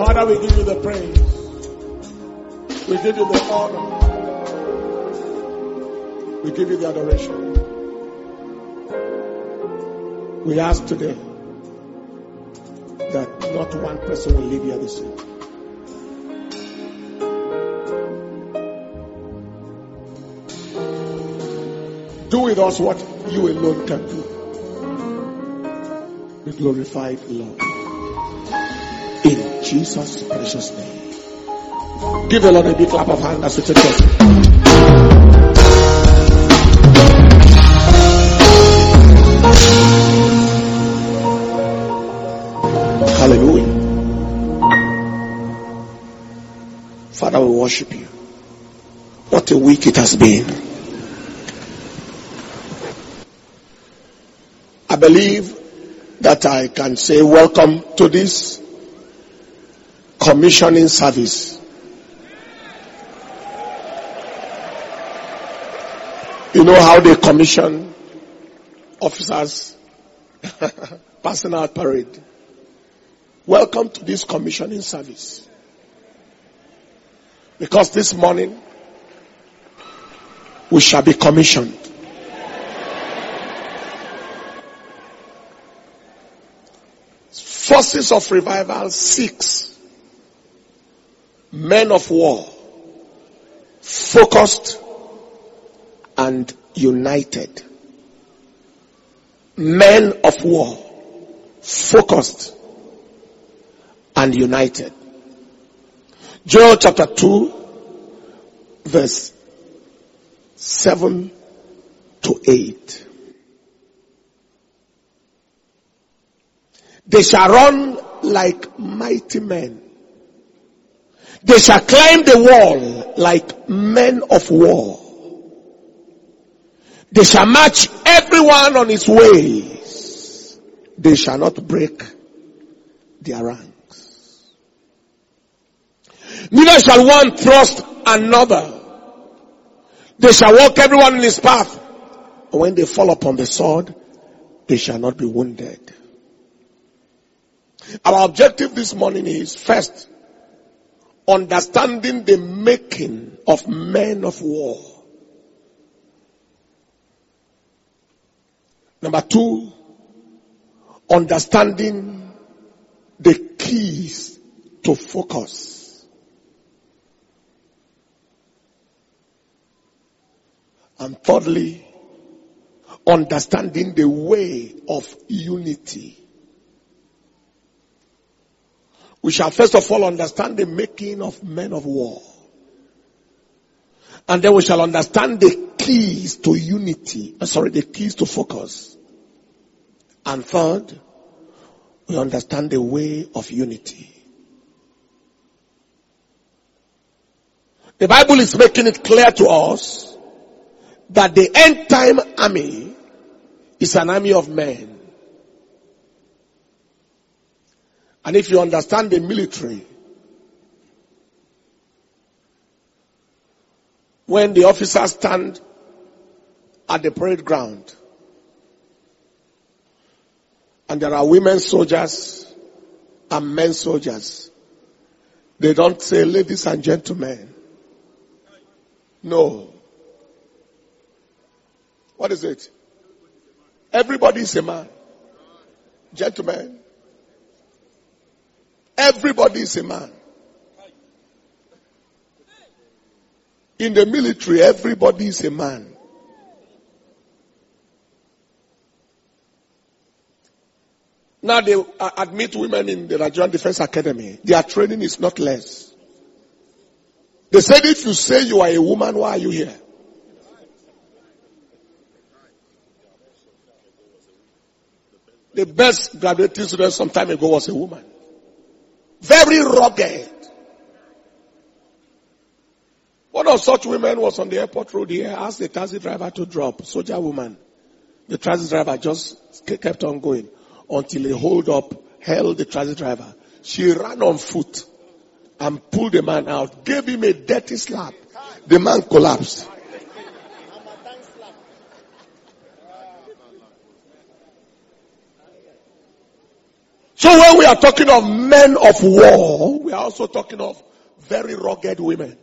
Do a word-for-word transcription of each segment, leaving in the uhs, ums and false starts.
Father, we give you the praise. We give you the honor. We give you the adoration. We ask today that not one person will leave here the same. Do with us what you alone can do. Be glorified, Lord. In Jesus' precious name. Give the Lord a big clap of hands as we take it. Hallelujah. Father, we worship you. What a week it has been. I believe that I can say welcome to this commissioning service. You know how they commission officers passing out parade. Welcome to this commissioning service. Because this morning we shall be commissioned. Forces of Revival six. Men of war. Focused and united. Men of war. Focused and united. Joel chapter two, verse seven to eight. They shall run like mighty men. They shall climb the wall like men of war. They shall march everyone on his ways. They shall not break their ranks. Neither shall one thrust another. They shall walk everyone in his path. And when they fall upon the sword, they shall not be wounded. Our objective this morning is, first, understanding the making of men of war. Number two, understanding the keys to focus. And thirdly, understanding the way of unity. We shall first of all understand the making of men of war. And then we shall understand the keys to unity. Uh, sorry, the keys to focus. And third, we understand the way of unity. The Bible is making it clear to us that the end time army is an army of men. And if you understand the military, when the officers stand at the parade ground, and there are women soldiers and men soldiers, they don't say, ladies and gentlemen. No. What is it? Everybody is a man. Gentlemen. Everybody is a man. In the military, everybody is a man. Now they admit women in the Nigerian Defense Academy. Their training is not less. They said if you say you are a woman, why are you here? The best graduating student some time ago was a woman. Very rugged. One of such women was on the airport road here, asked the taxi driver to drop. Soldier woman. The taxi driver just kept on going until he hold up, held the taxi driver. She ran on foot and pulled the man out, gave him a dirty slap. The man collapsed. So So when we are talking of men of war, we are also talking of very rugged women.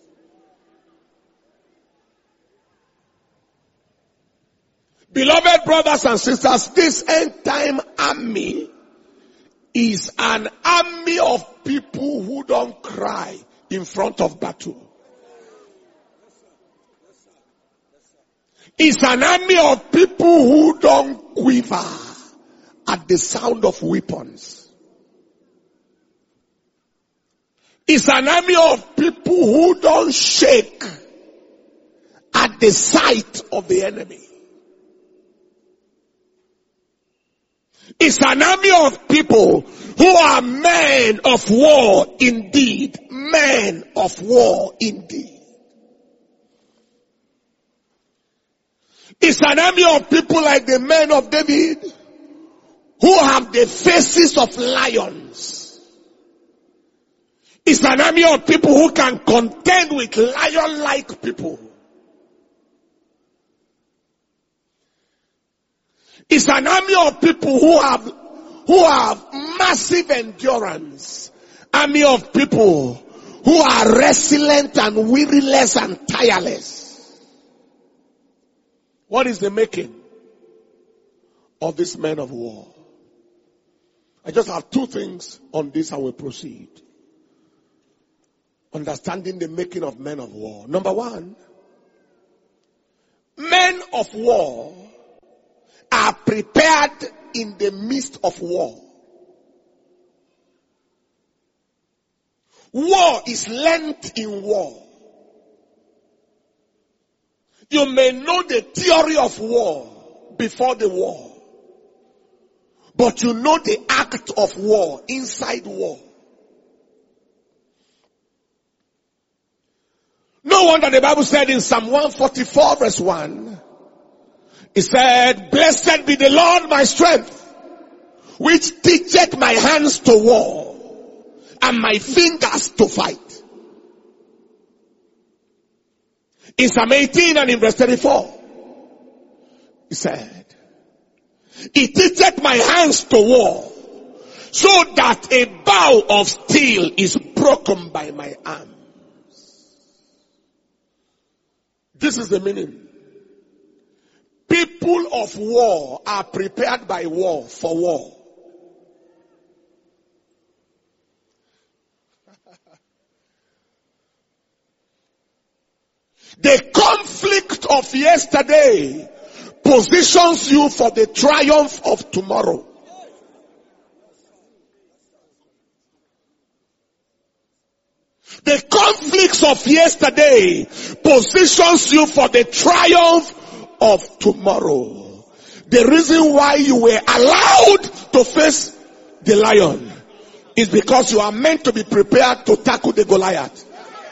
Beloved brothers and sisters, this end time army is an army of people who don't cry in front of battle. It's an army of people who don't quiver at the sound of weapons. It's an army of people who don't shake at the sight of the enemy. It's an army of people who are men of war indeed. Men of war indeed. It's an army of people like the men of David who have the faces of lions. It's an army of people who can contend with lion-like people. It's an army of people who have, who have massive endurance. Army of people who are resilient and weariless and tireless. What is the making of these men of war? I just have two things on this and we'll proceed. Understanding the making of men of war. Number one, men of war are prepared in the midst of war. War is learnt in war. You may know the theory of war before the war, but you know the act of war inside war. No wonder the Bible said in Psalm one forty-four verse one, it said, "Blessed be the Lord my strength, which teacheth my hands to war, and my fingers to fight." In Psalm eighteen and in verse thirty-four, he said, "He teacheth my hands to war, so that a bow of steel is broken by my arms." This is the meaning. People of war are prepared by war for war. The conflict of yesterday positions you for the triumph of tomorrow. The conflicts of yesterday positions you for the triumph of tomorrow. The reason why you were allowed to face the lion is because you are meant to be prepared to tackle the Goliath.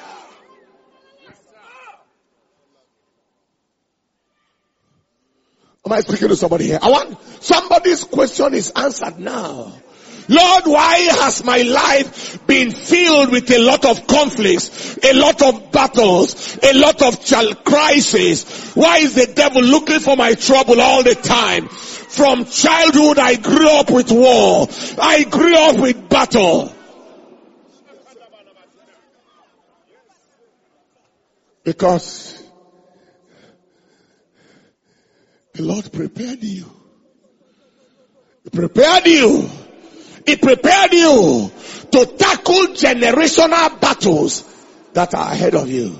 Am I speaking to somebody here? I want somebody's question is answered now. Lord, why has my life been filled with a lot of conflicts, a lot of battles, a lot of child crises? Why is the devil looking for my trouble all the time? From childhood I grew up with war. I grew up with battle. Because the Lord prepared you. He prepared you. He prepared you to tackle generational battles that are ahead of you.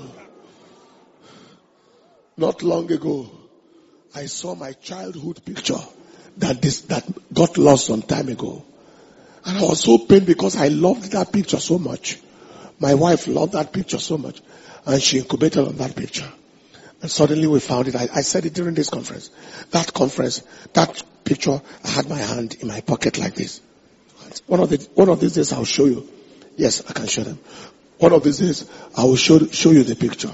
Not long ago, I saw my childhood picture that this, that got lost some time ago. And I was so pained because I loved that picture so much. My wife loved that picture so much. And she incubated on that picture. And suddenly we found it. I, I said it during this conference. That conference, that picture, I had my hand in my pocket like this. One of the, one of these days I'll show you. Yes, I can show them. One of these days I will show, show you the picture.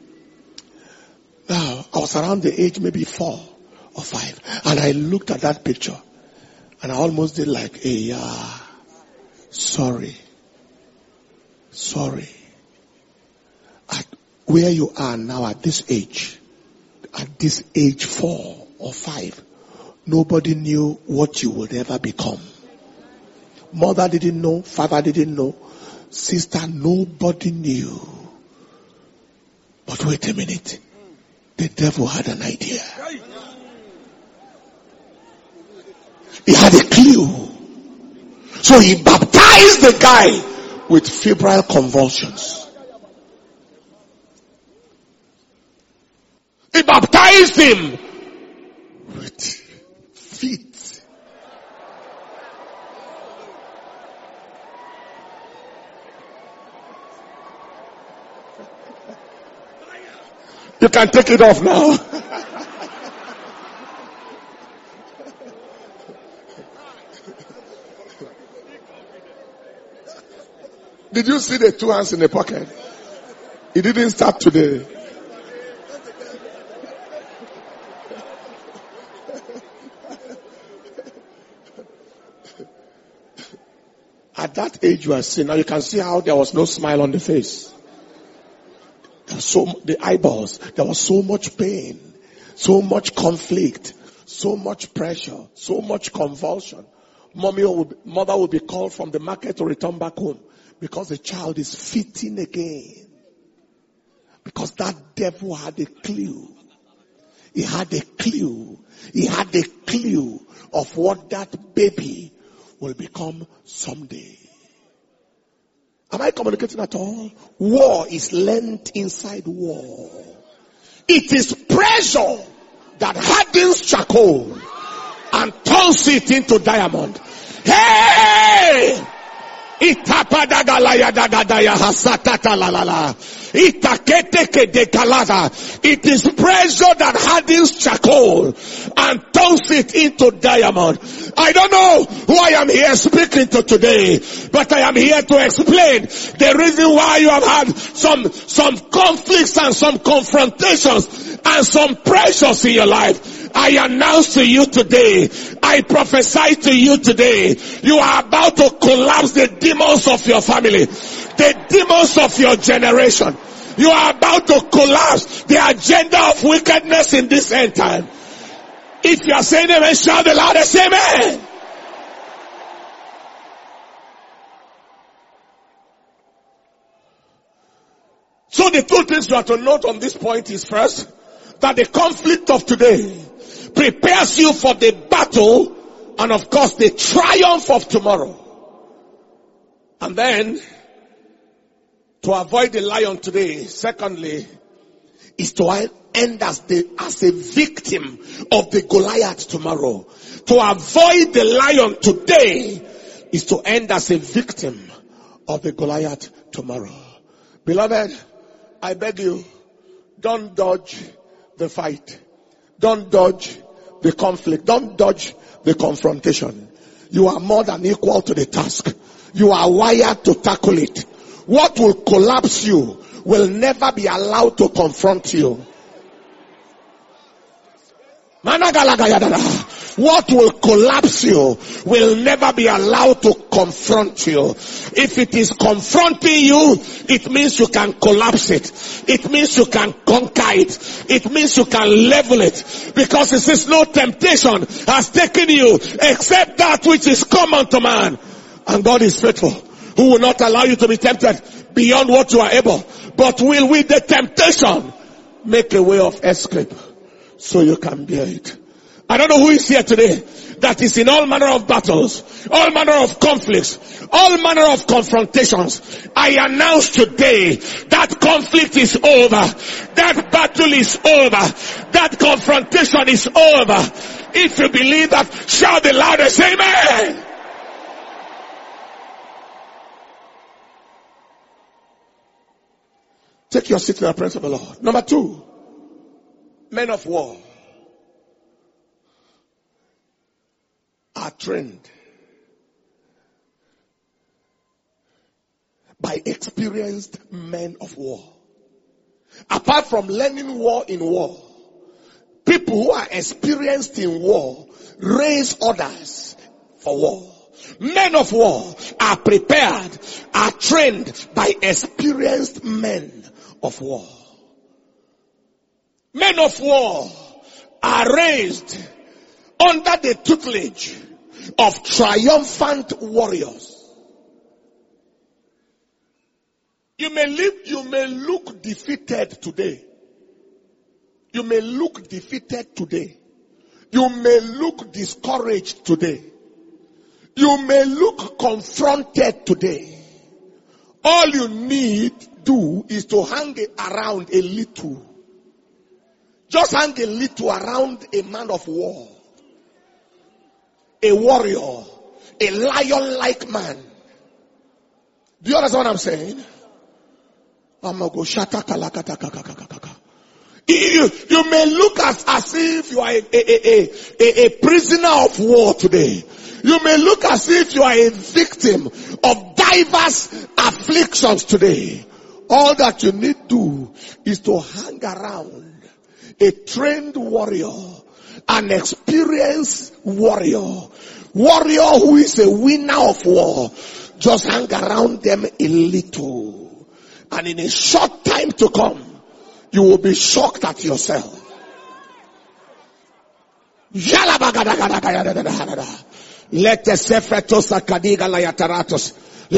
Now, I was around the age maybe four or five. And I looked at that picture. And I almost did like, hey, yeah, sorry. Sorry. At where you are now at this age, at this age four or five, nobody knew what you would ever become. Mother didn't know. Father didn't know. Sister, nobody knew. But wait a minute. The devil had an idea. He had a clue. So he baptized the guy with febrile convulsions. He baptized him with feet. You can take it off now. Did you see the two hands in the pocket? It didn't start today. At that age you are seeing, now you can see how there was no smile on the face. There was so the eyeballs, there was so much pain, so much conflict, so much pressure, so much convulsion. Mommy would, mother would be called from the market to return back home because the child is fitting again. Because that devil had a clue. He had a clue. He had a clue of what that baby will become someday. Am I communicating at all? War is learned inside war. It is pressure that hardens charcoal and turns it into diamond. Hey! Itapadagalayadagadaya hasatata la la la. Itaketeke de kalada. It is pressure that hardens charcoal and turns it into diamond. I don't know who I am here speaking to today, but I am here to explain the reason why you have had some, some conflicts and some confrontations and some pressures in your life. I announce to you today, I prophesy to you today, you are about to collapse the demons of your family, the demons of your generation. You are about to collapse the agenda of wickedness in this end time. If you are saying amen, shout the loudest amen. So the two things you have to note on this point is first, that the conflict of today prepares you for the battle and of course the triumph of tomorrow. And then, to avoid the lion today, secondly, is to end as the, as a victim of the Goliath tomorrow. To avoid the lion today is to end as a victim of the Goliath tomorrow. Beloved, I beg you, don't dodge the fight. Don't dodge the conflict. Don't dodge the confrontation. You are more than equal to the task. You are wired to tackle it. What will collapse you will never be allowed to confront you. What will collapse you will never be allowed to confront you. If it is confronting you, it means you can collapse it. It means you can conquer it. It means you can level it. Because it says no temptation has taken you except that which is common to man. And God is faithful, who will not allow you to be tempted beyond what you are able, but will with the temptation make a way of escape so you can bear it. I don't know who is here today that is in all manner of battles, all manner of conflicts, all manner of confrontations. I announce today that conflict is over. That battle is over. That confrontation is over. If you believe that, shout the loudest amen. Take your seat in the presence of the Lord. Number two, men of war are trained by experienced men of war. Apart from learning war in war, people who are experienced in war raise others for war. Men of war are prepared, are trained by experienced men of war. Men of war are raised under the tutelage of triumphant warriors. You may live, you may look defeated today. You may look defeated today. You may look discouraged today. You may look confronted today. All you need do is to hang around a little. Just hang a little around a man of war. A warrior. A lion-like man. Do you understand what I'm saying? I'm gonna go shata kalakata kakakakaka. You, you may look as, as if you are a, a, a, a, a prisoner of war today. You may look as if you are a victim of diverse afflictions today. All that you need to do is to hang around a trained warrior, an experienced warrior, warrior who is a winner of war. Just hang around them a little. And in a short time to come, you will be shocked at yourself. Let the sefretos akadiga layataratos.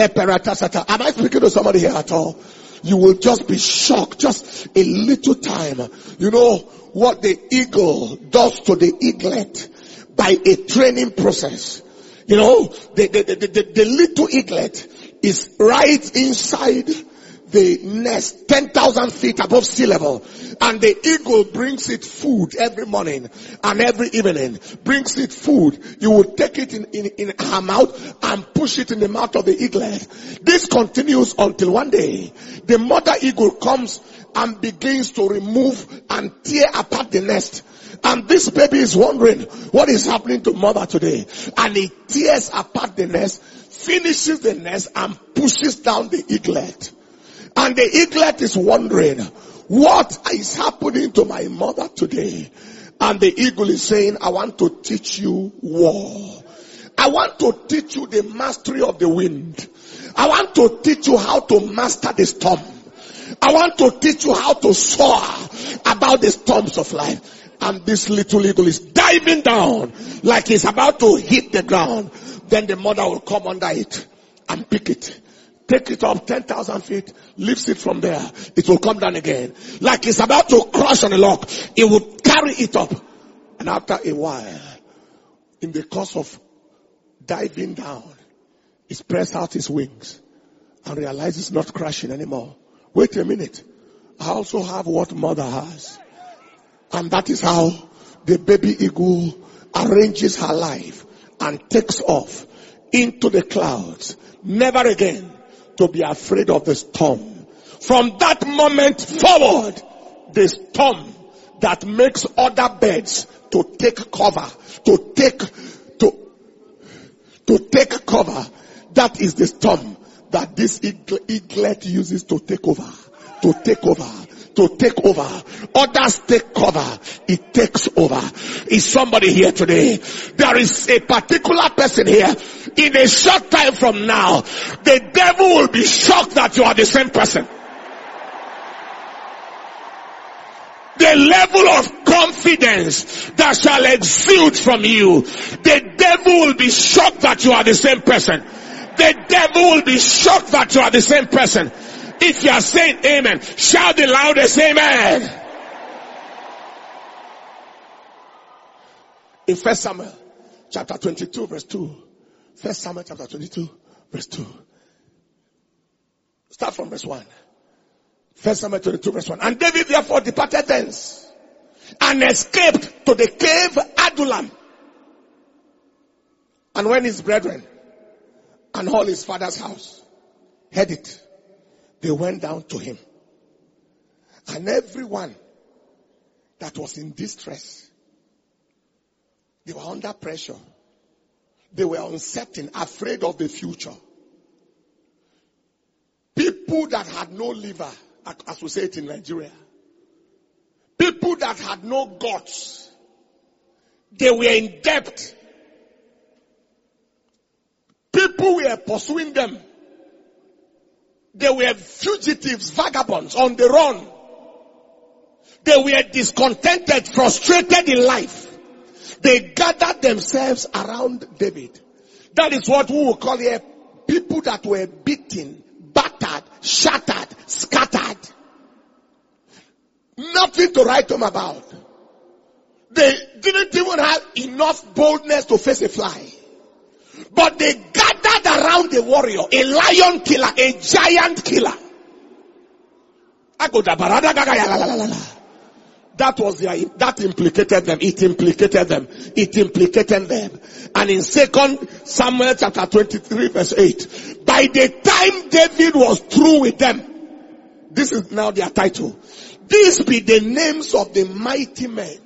Am I speaking to somebody here at all? You will just be shocked. Just a little time. You know what the eagle does to the eaglet by a training process. You know, the, the, the, the, the little eaglet is right inside the nest, ten thousand feet above sea level. And the eagle brings it food every morning and every evening. Brings it food. You will take it in, in, in her mouth and push it in the mouth of the eaglet. This continues until one day the mother eagle comes and begins to remove and tear apart the nest. And this baby is wondering what is happening to mother today. And he tears apart the nest, finishes the nest and pushes down the eaglet. And the eaglet is wondering, what is happening to my mother today? And the eagle is saying, I want to teach you war. I want to teach you the mastery of the wind. I want to teach you how to master the storm. I want to teach you how to soar about the storms of life. And this little eagle is diving down like he's about to hit the ground. Then the mother will come under it and pick it. Take it up ten thousand feet, lifts it from there. It will come down again. Like it's about to crush on a log. It will carry it up. And after a while, in the course of diving down, he spreads out his wings and realizes it's not crashing anymore. Wait a minute. I also have what mother has. And that is how the baby eagle arranges her life and takes off into the clouds. Never again to be afraid of the storm. From that moment forward, the storm that makes other birds to take cover, to take, to, to take cover, that is the storm that this eaglet uses to take over, to take over, to take over. Others take cover, it takes over. Is somebody here today? There is a particular person here. In a short time from now, the devil will be shocked that you are the same person. The level of confidence that shall exude from you, the devil will be shocked that you are the same person. The devil will be shocked that you are the same person. If you are saying amen, shout the loudest amen. In First Samuel chapter twenty-two verse two. First Samuel chapter twenty-two verse two. Start from verse one. First Samuel twenty-two verse one. And David therefore departed thence and escaped to the cave Adullam. And when his brethren and all his father's house heard it, they went down to him. And everyone that was in distress, they were under pressure. They were uncertain, afraid of the future. People that had no liver, as we say it in Nigeria. People that had no guts. They were in debt. People were pursuing them. They were fugitives, vagabonds on the run. They were discontented, frustrated in life. They gathered themselves around David. That is what we will call here people that were beaten, battered, shattered, scattered. Nothing to write home about. They didn't even have enough boldness to face a fly. But they gathered around a warrior, a lion killer, a giant killer. That was their, that implicated them. It implicated them. It implicated them. And in Second Samuel chapter twenty-three verse eight, by the time David was through with them, this is now their title. These be the names of the mighty men.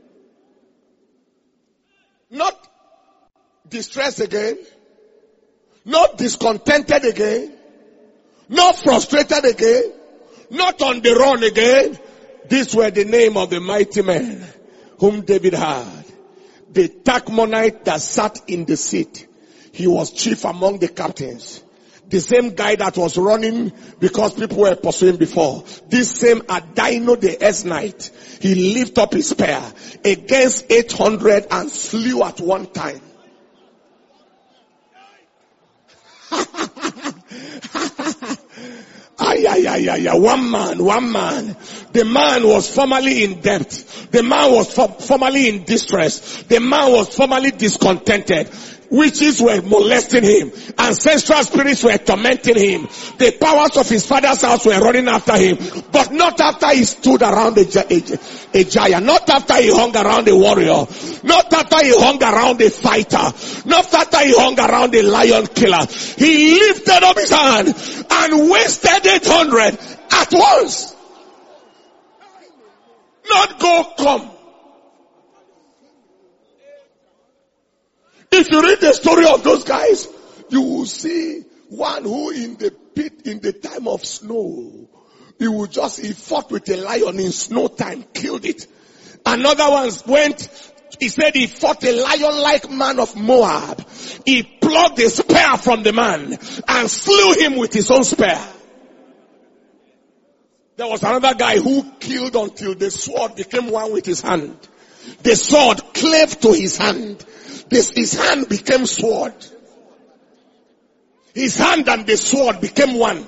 Not distressed again. Not discontented again. Not frustrated again. Not on the run again. These were the name of the mighty men whom David had. The Tachmonite that sat in the seat. He was chief among the captains. The same guy that was running because people were pursuing before. This same Adino the Esnite. He lifted up his spear against eight hundred and slew at one time. Ay, ay, ay, ay, ay. One man, one man. The man was formerly in debt. The man was for, formerly in distress. The man was formerly discontented. Witches were molesting him. Ancestral spirits were tormenting him. The powers of his father's house were running after him. But not after he stood around a, a, a giant. Not after he hung around a warrior. Not after he hung around a fighter. Not after he hung around a lion killer. He lifted up his hand and wasted eight hundred at once. Not go come. If you read the story of those guys, you will see one who in the pit, in the time of snow, he would just, he fought with a lion in snow time, killed it. Another one went, he said he fought a lion-like man of Moab. He plucked a spear from the man and slew him with his own spear. There was another guy who killed until the sword became one with his hand. The sword clave to his hand. This, his hand became sword. His hand and the sword became one.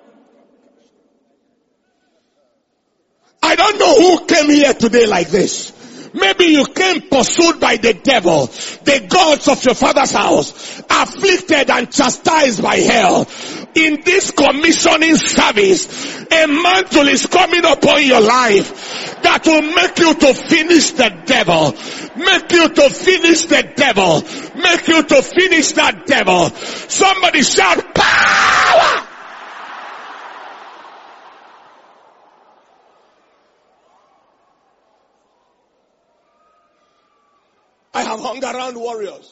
I don't know who came here today like this. Maybe you came pursued by the devil, the gods of your father's house, afflicted and chastised by hell. In this commissioning service, a mantle is coming upon your life that will make you to finish the devil. Make you to finish the devil. Make you to finish that devil. Somebody shout power! I have hung around warriors.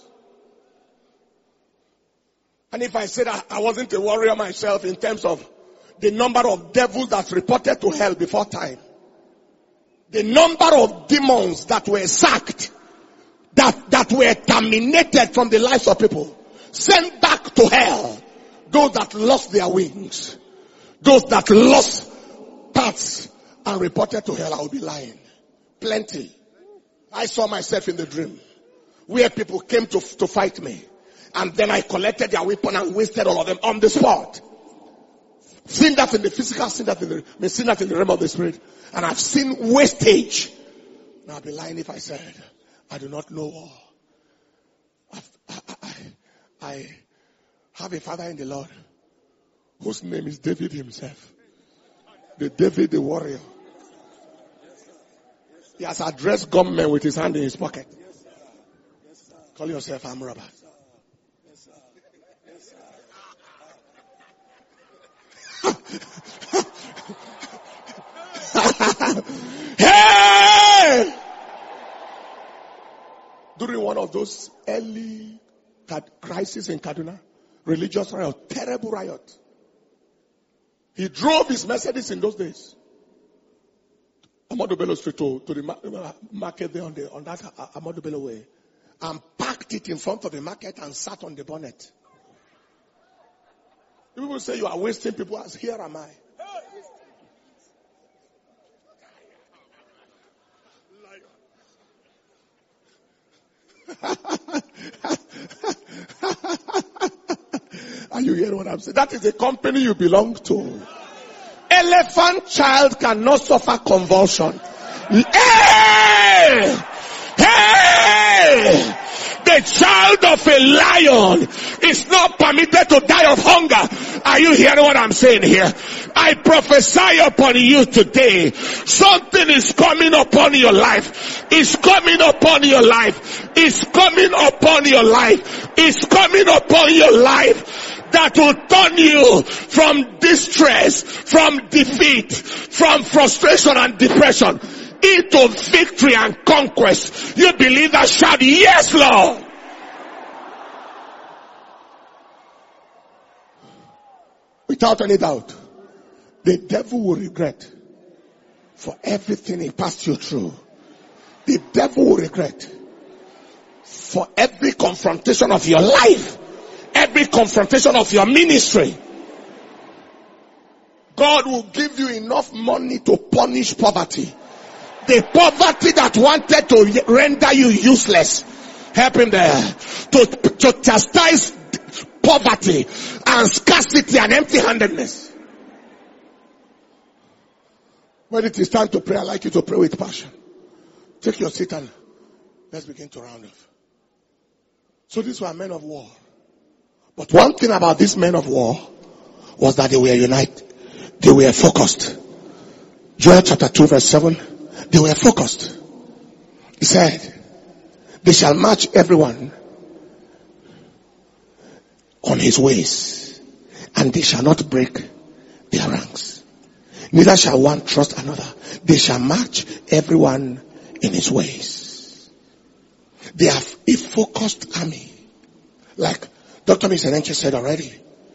And if I said I, I wasn't a warrior myself in terms of the number of devils that reported to hell before time, the number of demons that were sacked, that, that were terminated from the lives of people, sent back to hell, those that lost their wings, those that lost parts and reported to hell, I will be lying. Plenty. I saw myself in the dream where people came to, to fight me. And then I collected their weapon and wasted all of them on the spot. Seen that in the physical, seen that in the, I mean, seen that in the realm of the spirit. And I've seen wastage. Now I'll be lying if I said, I do not know war. I've, I, I, I have a father in the Lord whose name is David himself. The David the warrior. He has addressed gunmen with his hand in his pocket. Call yourself arm robber. Hey! During one of those early crises in Kaduna, religious riot, terrible riot. He drove his Mercedes in those days. Ahmadu Bello Street to, to the market there on, the, on that Ahmadu Bello way. And parked it in front of the market and sat on the bonnet. People say you are wasting people, as here am I. Are you hearing what I'm saying? That is the company you belong to. Elephant child cannot suffer convulsion. Hey! Hey! The child of a lion is not permitted to die of hunger. Are you hearing what I'm saying here? I prophesy upon you today. Something is coming upon your life. It's coming upon your life. It's coming upon your life. It's coming upon your life. That will turn you from distress, from defeat, from frustration and depression into victory and conquest. You believe that? Shout, yes, Lord. Without any doubt, the devil will regret for everything he passed you through. The devil will regret for every confrontation of your life, every confrontation of your ministry. God will give you enough money to punish poverty. The poverty that wanted to render you useless. Help him there. To, to chastise poverty and scarcity and empty-handedness. When it is time to pray, I'd like you to pray with passion. Take your seat and let's begin to round off. So these were men of war. But one thing about these men of war was that they were united. They were focused. Joel chapter two verse seven. They were focused. He said, they shall march everyone on his ways, and they shall not break their ranks. Neither shall one trust another. They shall march everyone in his ways. They have a focused army. Like Doctor Misenenche said already.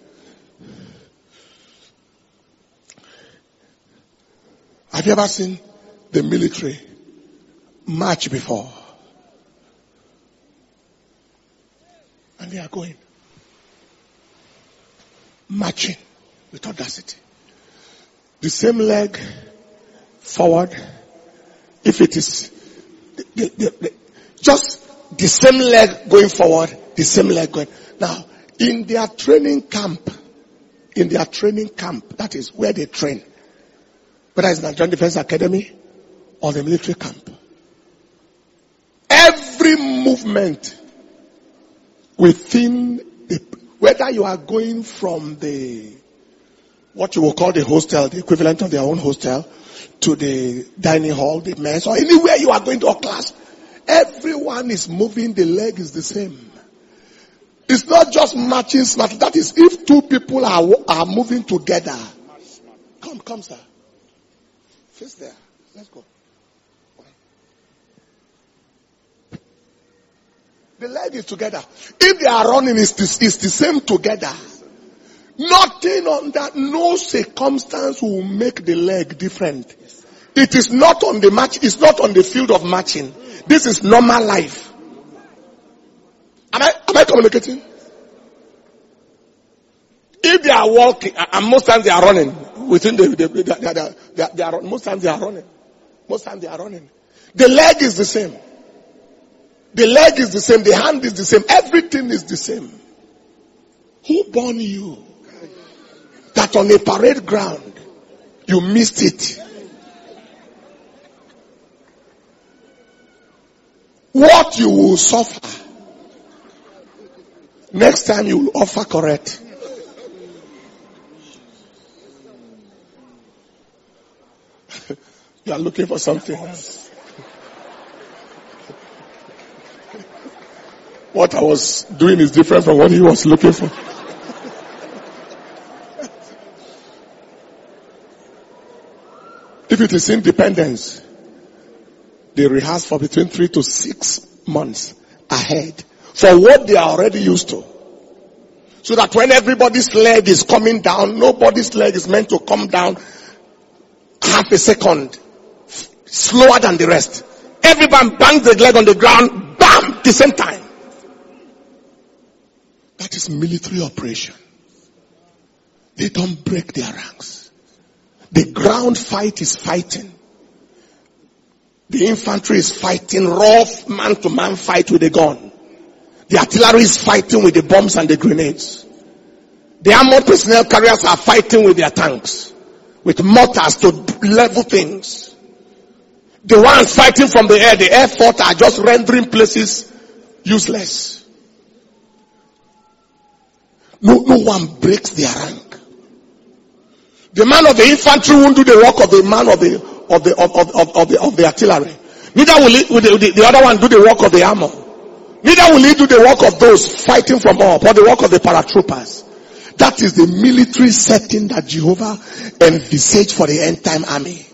Have you ever seen the military march before? And they are going. Marching with audacity. The same leg forward. If it is the, the, the, the, just the same leg going forward, the same leg going. Now, in their training camp, in their training camp, that is where they train. Whether it's Nigerian Defense Academy or the military camp. Every movement within the, whether you are going from the, what you will call the hostel, the equivalent of their own hostel, to the dining hall, the mess, or anywhere you are going to a class, everyone is moving, the leg is the same. It's not just matching smart. That is, if two people are, are moving together. Come, come, sir. Face there. Let's go. The leg is together. If they are running, it's the, it's the same together. Nothing on that, no circumstance will make the leg different. It is not on the match, it's not on the field of matching. This is normal life. Am I, am I communicating? If they are walking, and most times they are running, within the, the, the, the, the, they are, most times they are running. Most times they are running. The leg is the same. The leg is the same. The hand is the same. Everything is the same. Who born you? That on a parade ground, you missed it. What you will suffer, next time you will offer correct. You are looking for something else. What I was doing is different from what he was looking for. If it is independence, they rehearse for between three to six months ahead for what they are already used to. So that when everybody's leg is coming down, nobody's leg is meant to come down half a second slower than the rest. Everyone bangs the leg on the ground, bam, at the same time. That is military operation. They don't break their ranks. The ground fight is fighting. The infantry is fighting rough man-to-man fight with a gun. The artillery is fighting with the bombs and the grenades. The armored personnel carriers are fighting with their tanks, with mortars to level things. The ones fighting from the air, the air force are just rendering places useless. No, no one breaks their rank. The man of the infantry won't do the work of the man of the of the of, of, of, of the of the artillery. Neither will, he, will the, the, the other one do the work of the armor. Neither will he do the work of those fighting from up or the work of the paratroopers. That is the military setting that Jehovah envisaged for the end time army.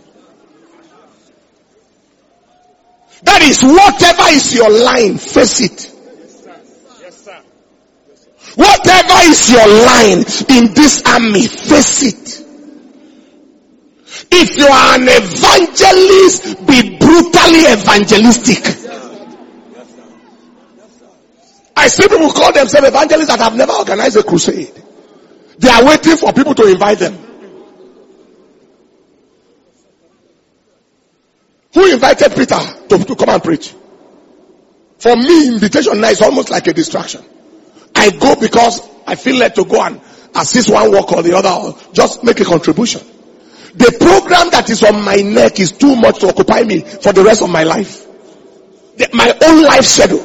That is, whatever is your line, face it. Yes, sir. Whatever is your line in this army, face it. If you are an evangelist, be brutally evangelistic. I see people call themselves evangelists that have never organized a crusade. They are waiting for people to invite them. Who invited Peter to, to come and preach? For me, invitation now is almost like a distraction. I go because I feel led to go and assist one work or the other, or just make a contribution. The program that is on my neck is too much to occupy me for the rest of my life. The, my own life schedule.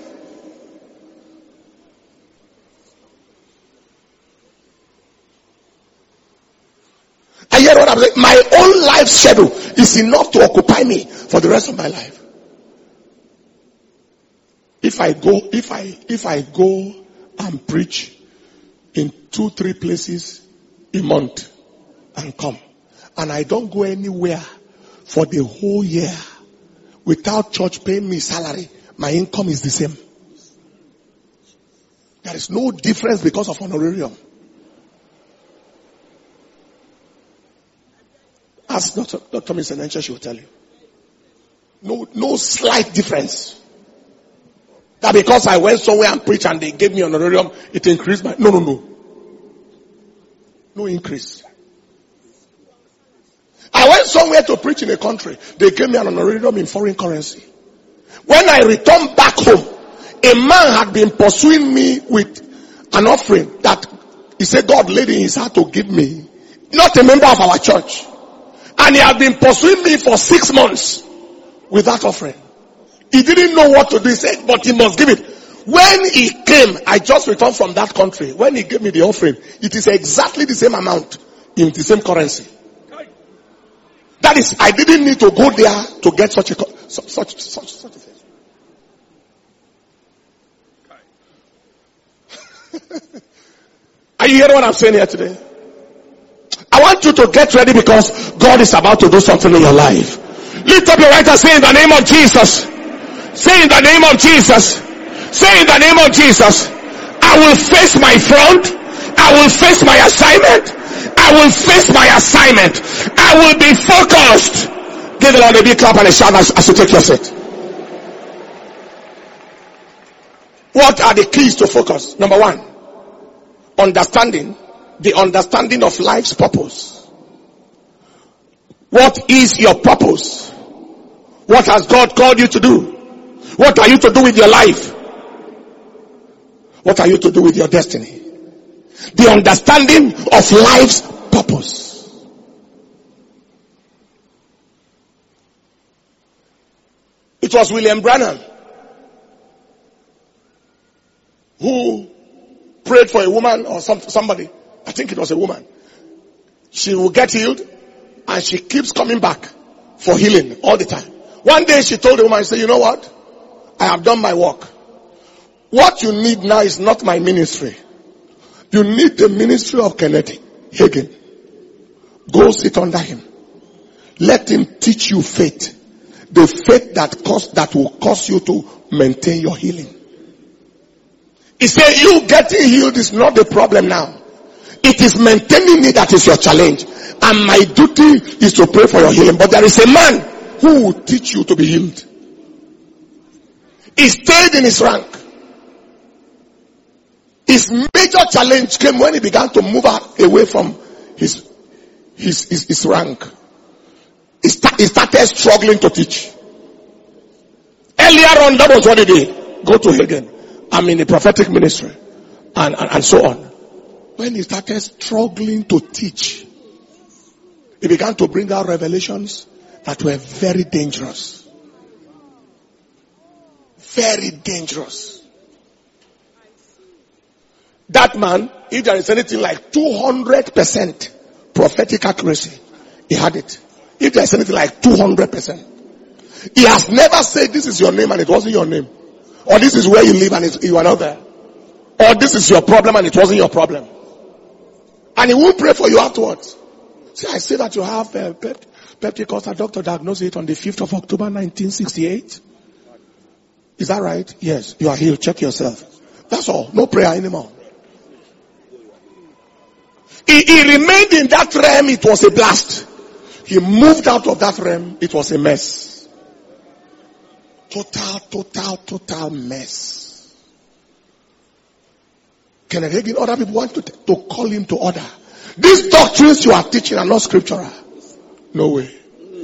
I hear what I'm saying. My own life schedule is enough to occupy me for the rest of my life. If I go, if I, if I go and preach in two, three places a month and come, and I don't go anywhere for the whole year without church paying me salary, my income is the same. There is no difference because of honorarium. Ask Doctor Doctor Mister Nenche, she will tell you. No, no slight difference. That because I went somewhere and preached and they gave me honorarium, it increased my, no, no, no. No increase. I went somewhere to preach in a country. They gave me an honorarium in foreign currency. When I returned back home, a man had been pursuing me with an offering that he said God laid in his heart to give me. Not a member of our church. And he had been pursuing me for six months with that offering. He didn't know what to do. He said, but he must give it. When he came, I just returned from that country. When he gave me the offering, it is exactly the same amount in the same currency. That is, I didn't need to go there to get such a such such such, such a thing. Are you hearing what I'm saying here today? I want you to get ready because God is about to do something in your life. Lift up your right hand, say in the name of Jesus. Say in the name of Jesus. Say in the name of Jesus. I will face my front. I will face my assignment. I will face my assignment. I will be focused. Give the Lord a big clap and a shout as, as you take your seat. What are the keys to focus? Number one, understanding. The understanding of life's purpose. What is your purpose? What has God called you to do? What are you to do with your life? What are you to do with your destiny? The understanding of life's purpose. It was William Branham who prayed for a woman or some, somebody. I think it was a woman. She will get healed and she keeps coming back for healing all the time. One day she told the woman, she said, you know what? I have done my work. What you need now is not my ministry. You need the ministry of Kenneth Hagin. Go sit under him. Let him teach you faith. The faith that cost, that will cause you to maintain your healing. He said, you getting healed is not the problem now. It is maintaining it that is your challenge. And my duty is to pray for your healing. But there is a man who will teach you to be healed. He stayed in his rank. His major challenge came when he began to move out away from his, his, his, his rank. He, start, he started struggling to teach. on, that was what he did. Go to Hagen. I'm in the prophetic ministry. And, and, and so on. When he started struggling to teach, he began to bring out revelations that were very dangerous. Very dangerous. That man, if there is anything like two hundred percent prophetic accuracy, he had it. If there is anything like two hundred percent. He has never said this is your name and it wasn't your name. Or this is where you live and it, you are not there. Or this is your problem and it wasn't your problem. And he won't pray for you afterwards. See, I say that you have a pep- Pentecostal doctor diagnosed it on the fifth of October nineteen sixty-eight. Is that right? Yes. You are healed. Check yourself. That's all. No prayer anymore. He, he remained in that realm. It was a blast. He moved out of that realm. It was a mess. Total, total, total mess. Kenneth Hagin, other people want to, to call him to order. These doctrines you are teaching are not scriptural. No way.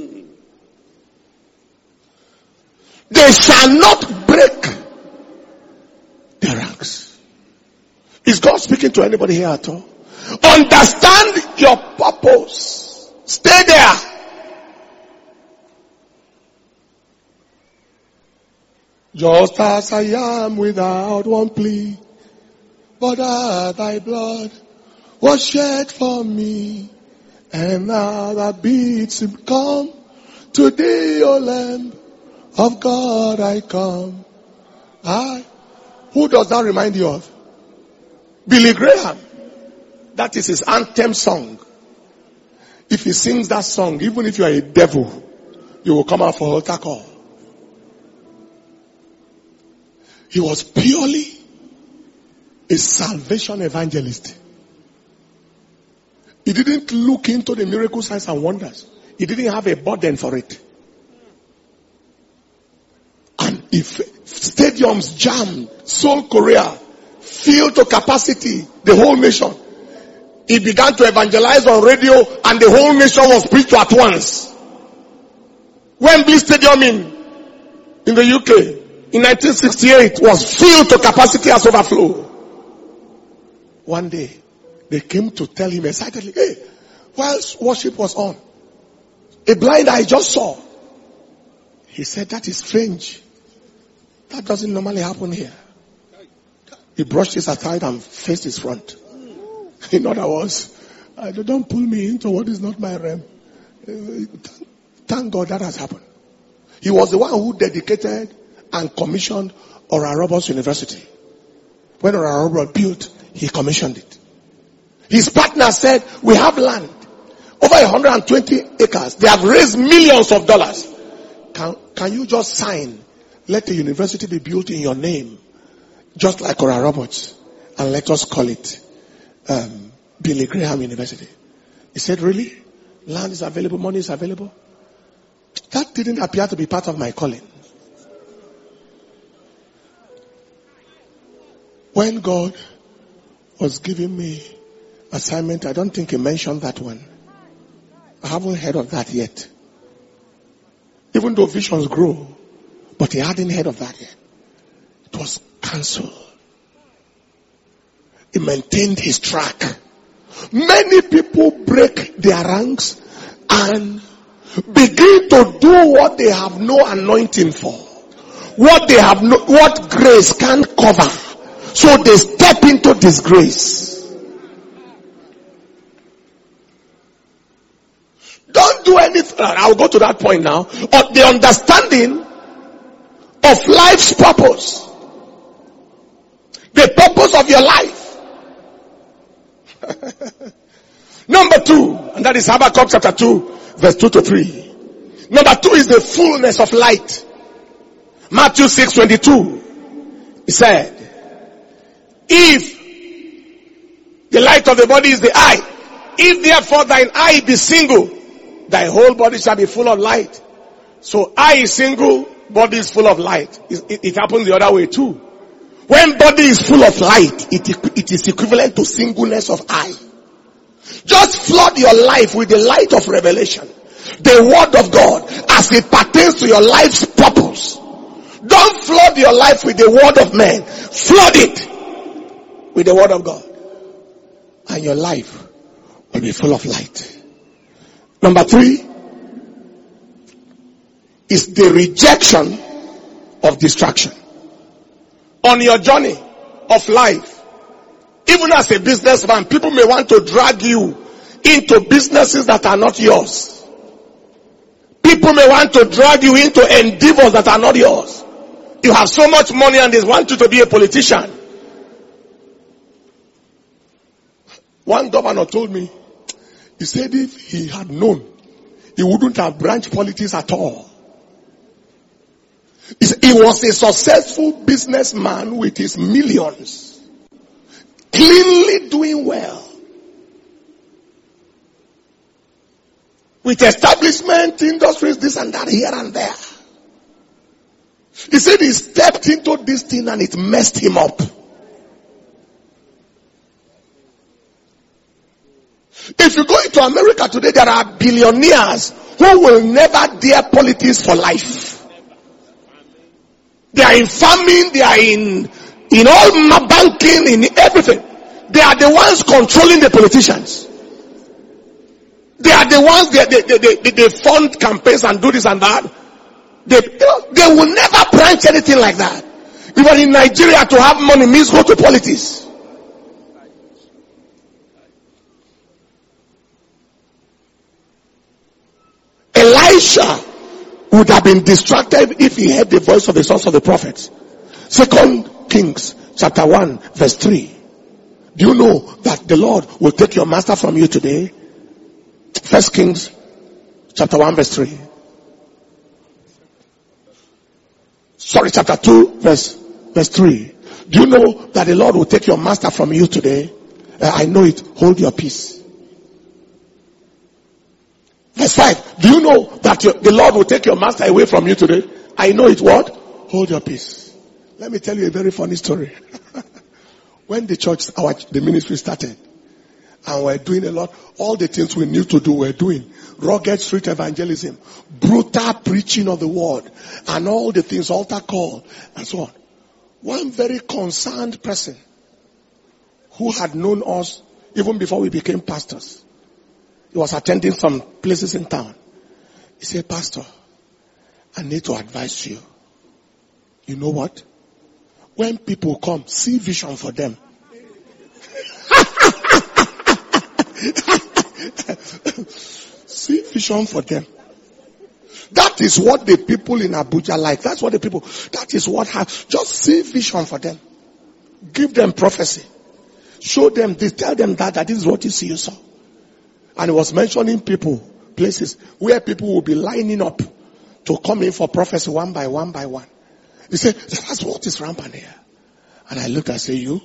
They shall not break their ranks. Is God speaking to anybody here at all? Understand your purpose. Stay there. Just as I am without one plea, but ah, thy blood was shed for me, and now that bids him come, to thee, O Lamb of God, I come. I, who does that remind you of? Billy Graham. That is his anthem song. If he sings that song, even if you are a devil, you will come out for altar call. He was purely a salvation evangelist. He didn't look into the miracle signs and wonders. He didn't have a burden for it. And if stadiums jammed, Seoul, Korea, filled to capacity, the whole nation, he began to evangelize on radio and the whole nation was preached to at once. Wembley Stadium in, in the U K in nineteen sixty-eight was filled to capacity as overflow. One day, they came to tell him excitedly, hey, whilst worship was on, a blind eye just saw. He said, that is strange. That doesn't normally happen here. He brushed his aside and faced his front. In other words, uh, don't pull me into what is not my realm. Uh, thank God that has happened. He was the one who dedicated and commissioned Oral Roberts University. When Oral Roberts built, he commissioned it. His partner said, we have land, over one hundred twenty acres. They have raised millions of dollars. Can, can you just sign, let the university be built in your name, just like Oral Roberts, and let us call it um, Billy Graham University? He said, really? Land is available, money is available? That didn't appear to be part of my calling. When God was giving me assignment, I don't think he mentioned that one. I haven't heard of that yet. Even though visions grow, but he hadn't heard of that yet. It was cancelled. He maintained his track. Many people break their ranks and begin to do what they have no anointing for. What they have no, what grace can't cover. So they step into disgrace. Don't do anything. I'll go to that point now. Of the understanding of life's purpose. The purpose of your life. Number two, and that is Habakkuk chapter two, verse two to three. Number two is the fullness of light. Matthew six twenty-two. He said, if the light of the body is the eye, if therefore thine eye be single, thy whole body shall be full of light. So eye is single, body is full of light. It, it, it happens the other way too. When body is full of light, it, it is equivalent to singleness of eye. Just flood your life with the light of revelation. The word of God as it pertains to your life's purpose. Don't flood your life with the word of men. Flood it with the word of God. And your life will be full of light. Number three is the rejection of distraction. On your journey of life, even as a businessman, people may want to drag you into businesses that are not yours. People may want to drag you into endeavors that are not yours. You have so much money and they want you to be a politician. One governor told me, he said if he had known, he wouldn't have branch politics at all. He said he was a successful businessman with his millions, cleanly doing well, with establishment, industries, this and that, here and there. He said he stepped into this thing and it messed him up. If you go into America today, there are billionaires who will never dare politics for life. They are in farming, they are in, in all banking, in everything. They are the ones controlling the politicians. They are the ones, they, they, they, they, they fund campaigns and do this and that. They, you know, they will never branch anything like that. Even in Nigeria, to have money means go to politics. Elisha would have been distracted if he heard the voice of the sons of the prophets. Second Kings chapter one verse three. Do you know that the Lord will take your master from you today? First Kings chapter one verse three. Sorry, chapter two verse verse three. Do you know that the Lord will take your master from you today? Uh, I know it. Hold your peace. Verse five. Do you know that your, the Lord will take your master away from you today? I know it. What? Hold your peace. Let me tell you a very funny story. When the church, our the ministry started, and we're doing a lot, all the things we knew to do, we're doing. Rugged street evangelism, brutal preaching of the word, and all the things, altar call, and so on. One very concerned person who had known us even before we became pastors. He was attending some places in town. He said, Pastor, I need to advise you. You know what? When people come, see vision for them. See vision for them. That is what the people in Abuja like. That's what the people, that is what have, just see vision for them. Give them prophecy. Show them this, tell them that, that this is what you see, you saw. And he was mentioning people, places where people will be lining up to come in for prophecy one by one by one. He said, that's what is rampant here. And I looked and said, you?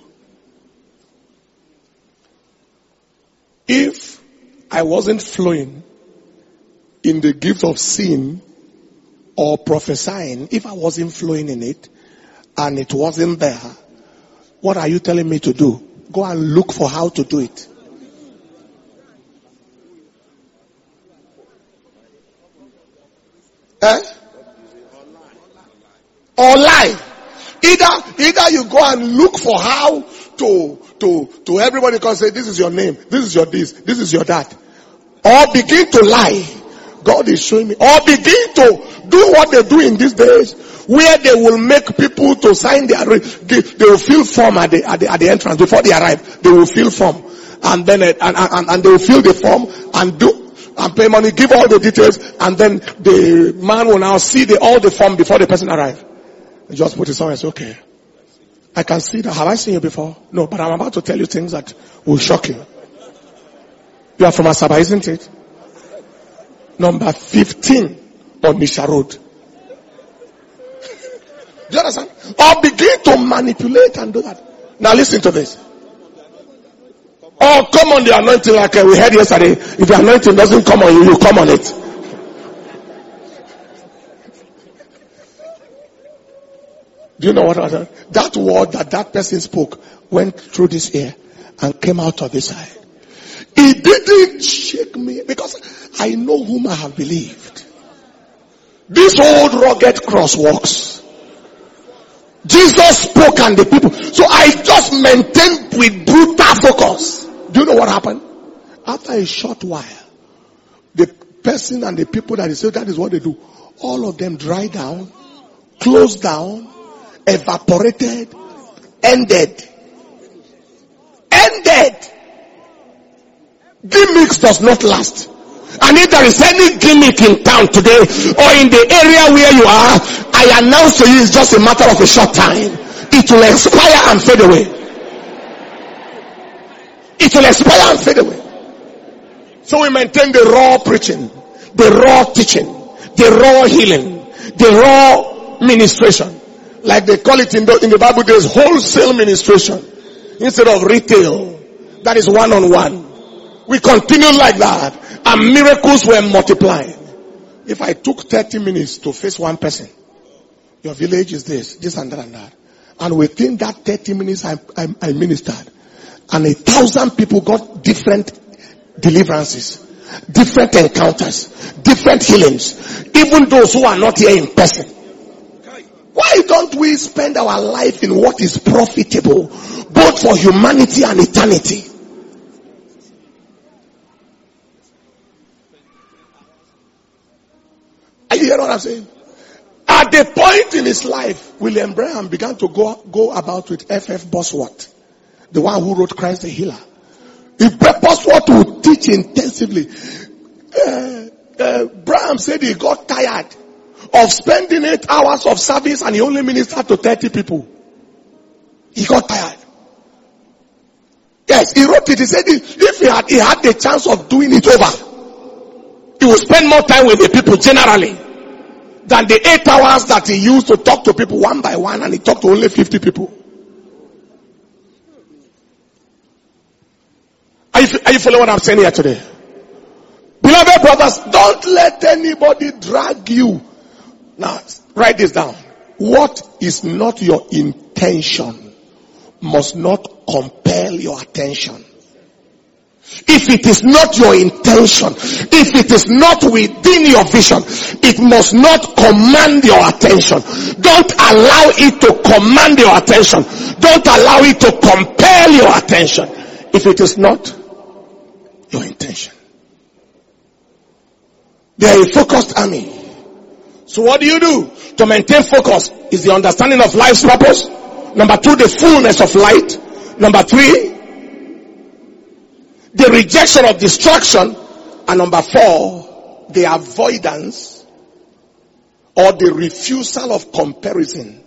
If I wasn't flowing in the gift of seeing or prophesying, if I wasn't flowing in it and it wasn't there, what are you telling me to do? Go and look for how to do it. Eh? Or lie. Either, either you go and look for how to, to, to everybody can say, this is your name, this is your this, this is your that. Or begin to lie. God is showing me. Or begin to do what they do in these days, where they will make people to sign their, they, they will fill form at the, at the, at the entrance before they arrive. They will fill form. And then, and, and, and they will fill the form and do, and pay money, give all the details, and then the man will now see the, all the form before the person arrives. Just put it somewhere and say, okay, I can see that. Have I seen you before? No, but I'm about to tell you things that will shock you. You are from Asaba, isn't it? Number fifteen on Nisha Road. Do you understand? Or begin to manipulate and do that. Now listen to this. Oh, come on the anointing like uh, we heard yesterday. If the anointing doesn't come on you, you come on it. Do you know what I said? That word that that person spoke went through this ear and came out of this side. It didn't shake me because I know whom I have believed. This old rugged cross walks. Jesus spoke and the people. So I just maintained with brutal focus. Do you know what happened? After a short while, the person and the people that he said that is what they do, all of them dried down, closed down, evaporated, ended. Ended. Gimmicks does not last. And if there is any gimmick in town today or in the area where you are, I announce to you it's just a matter of a short time. It will expire and fade away. It will expire and fade away. So we maintain the raw preaching, the raw teaching, the raw healing, the raw ministration. Like they call it in the, in the Bible, there's wholesale ministration instead of retail. That is one on one. We continue like that. And miracles were multiplying. If I took thirty minutes to face one person, your village is this, this and that and that. And within that thirty minutes I, I, I ministered. And a thousand people got different deliverances, different encounters, different healings. Even those who are not here in person. Why don't we spend our life in what is profitable, both for humanity and eternity? Are you hearing what I'm saying? At the point in his life, William Branham began to go, go about with F F Bosworth, the one who wrote Christ the Healer. If Bosworth would teach intensively, uh, uh, Branham said he got tired of spending eight hours of service and he only ministered to thirty people. He got tired. Yes, he wrote it. He said if he had, he had the chance of doing it over, he would spend more time with the people generally than the eight hours that he used to talk to people one by one, and he talked to only fifty people. Are you, are you following what I'm saying here today? Beloved brothers, don't let anybody drag you. Now, write this down. What is not your intention must not compel your attention. If it is not your intention, if it is not within your vision, it must not command your attention. Don't allow it to command your attention. Don't allow it to compel your attention. If it is not your intention. They are a focused army. So what do you do? To maintain focus is the understanding of life's purpose. Number two, the fullness of light. Number three, the rejection of distraction. And number four, the avoidance or the refusal of comparison.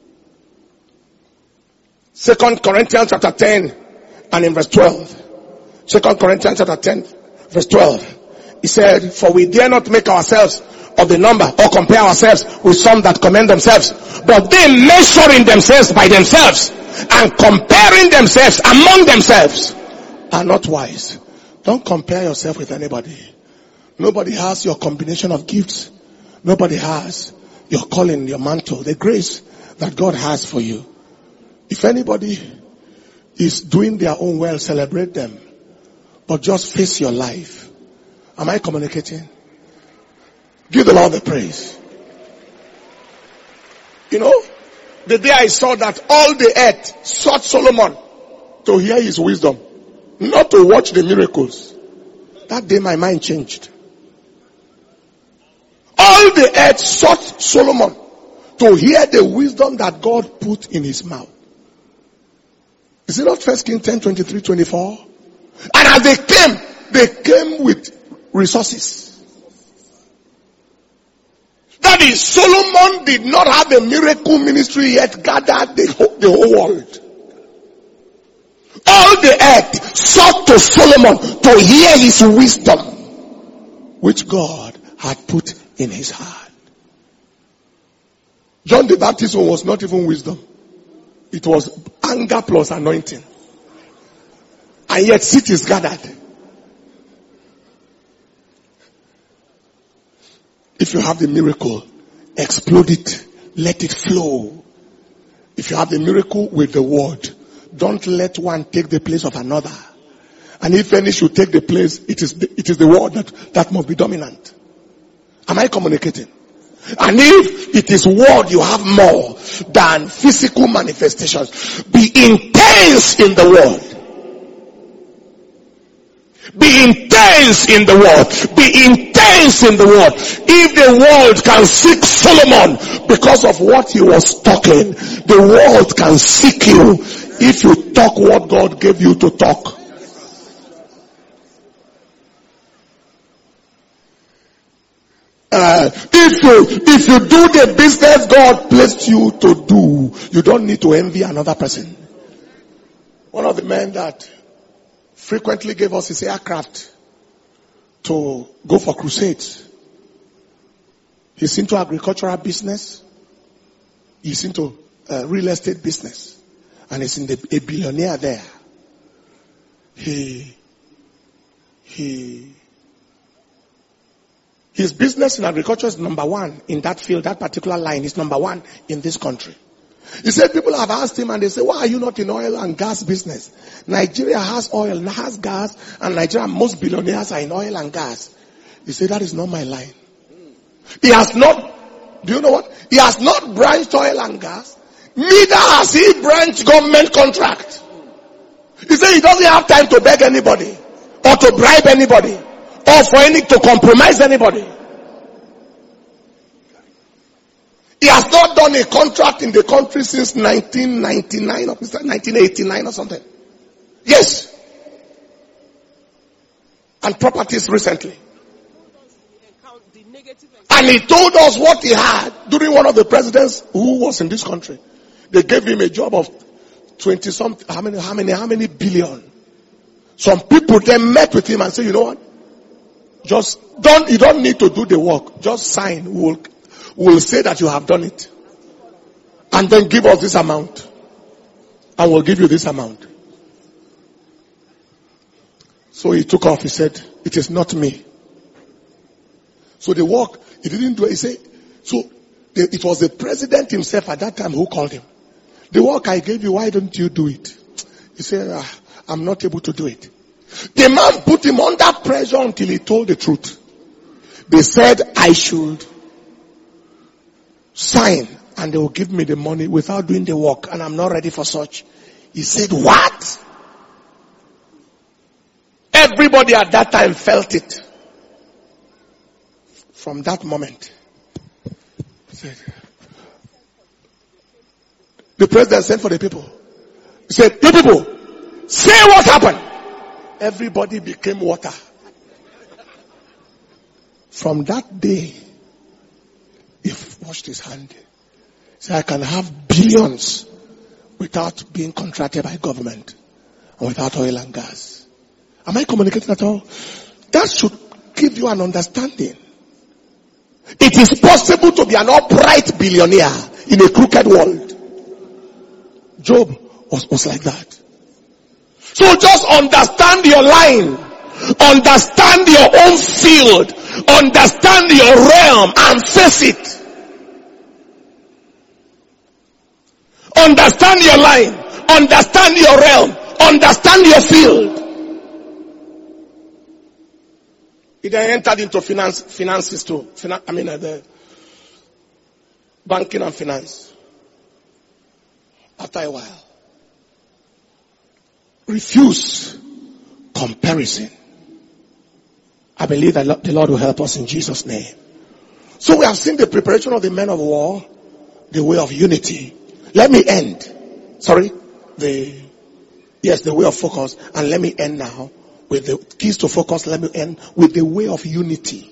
Second Corinthians chapter ten and in verse twelve. Second Corinthians chapter ten verse twelve. He said, for we dare not make ourselves of the number or compare ourselves with some that commend themselves, but they measuring themselves by themselves and comparing themselves among themselves are not wise. Don't compare yourself with anybody. Nobody has your combination of gifts. Nobody has your calling, your mantle, the grace that God has for you. If anybody is doing their own well, celebrate them. But just face your life. Am I communicating? Give the Lord the praise. You know, the day I saw that all the earth sought Solomon to hear his wisdom, not to watch the miracles. That day my mind changed. All the earth sought Solomon to hear the wisdom that God put in his mouth. Is it not First Kings ten, twenty-three, twenty-four? And as they came, they came with resources. That is, Solomon did not have a miracle ministry yet gathered the whole, the whole world. All the earth sought to Solomon to hear his wisdom, which God had put in his heart. John the Baptist was not even wisdom. It was anger plus anointing. And yet cities gathered. If you have the miracle, explode it. Let it flow. If you have the miracle with the word, don't let one take the place of another. And if any should take the place, it is the, it is the word that, that must be dominant. Am I communicating? And if it is word, you have more than physical manifestations. Be intense in the word. Be intense in the word. Be intense in the word. If the world can seek Solomon because of what he was talking, the world can seek you if you talk what God gave you to talk. Uh, if you, if you do the business God placed you to do, you don't need to envy another person. One of the men that frequently gave us his aircraft to go for crusades. He's into agricultural business. He's into uh, real estate business. And he's in the, a billionaire there. He, he, His business in agriculture is number one in that field, that particular line is number one in this country. He said people have asked him and they say, why are you not in oil and gas business? Nigeria has oil, has gas, and Nigeria, most billionaires are in oil and gas. He said, that is not my line. He has not, do you know what? He has not branched oil and gas. Neither has he branched government contract. He said he doesn't have time to beg anybody or to bribe anybody. Or for any to compromise anybody. He has not done a contract in the country since nineteen ninety-nine or nineteen eighty-nine or something. Yes. And properties recently. And he told us what he had during one of the presidents who was in this country. They gave him a job of twenty something, how many, how many, how many billion. Some people then met with him and said, you know what? Just don't, you don't need to do the work. Just sign. We'll, we'll say that you have done it. And then give us this amount. And we'll give you this amount. So he took off. He said, it is not me. So the work, he didn't do it. He said, so the, it was the president himself at that time who called him. The work I gave you, why don't you do it? He said, ah, I'm not able to do it. The man put him under pressure until he told the truth. They said I should sign and they will give me the money without doing the work, and I'm not ready for such. He said, what? Everybody at that time felt it. From that moment, he said, the president sent for the people. He said, you people, say what happened. Everybody became water. From that day, he washed his hand. So I can have billions without being contracted by government and without oil and gas. Am I communicating at all? That should give you an understanding. It is possible to be an upright billionaire in a crooked world. Job was, was like that. So just understand your line. Understand your own field. Understand your realm and face it. Understand your line. Understand your realm. Understand your field. He then entered into finance, finances too. Finan- I mean, uh, the banking and finance. After a while. Refuse comparison. I believe that the Lord will help us in Jesus' name. So we have seen the preparation of the men of war, the way of unity. Let me end. Sorry, the yes, the way of focus, and let me end now with the keys to focus. Let me end with the way of unity.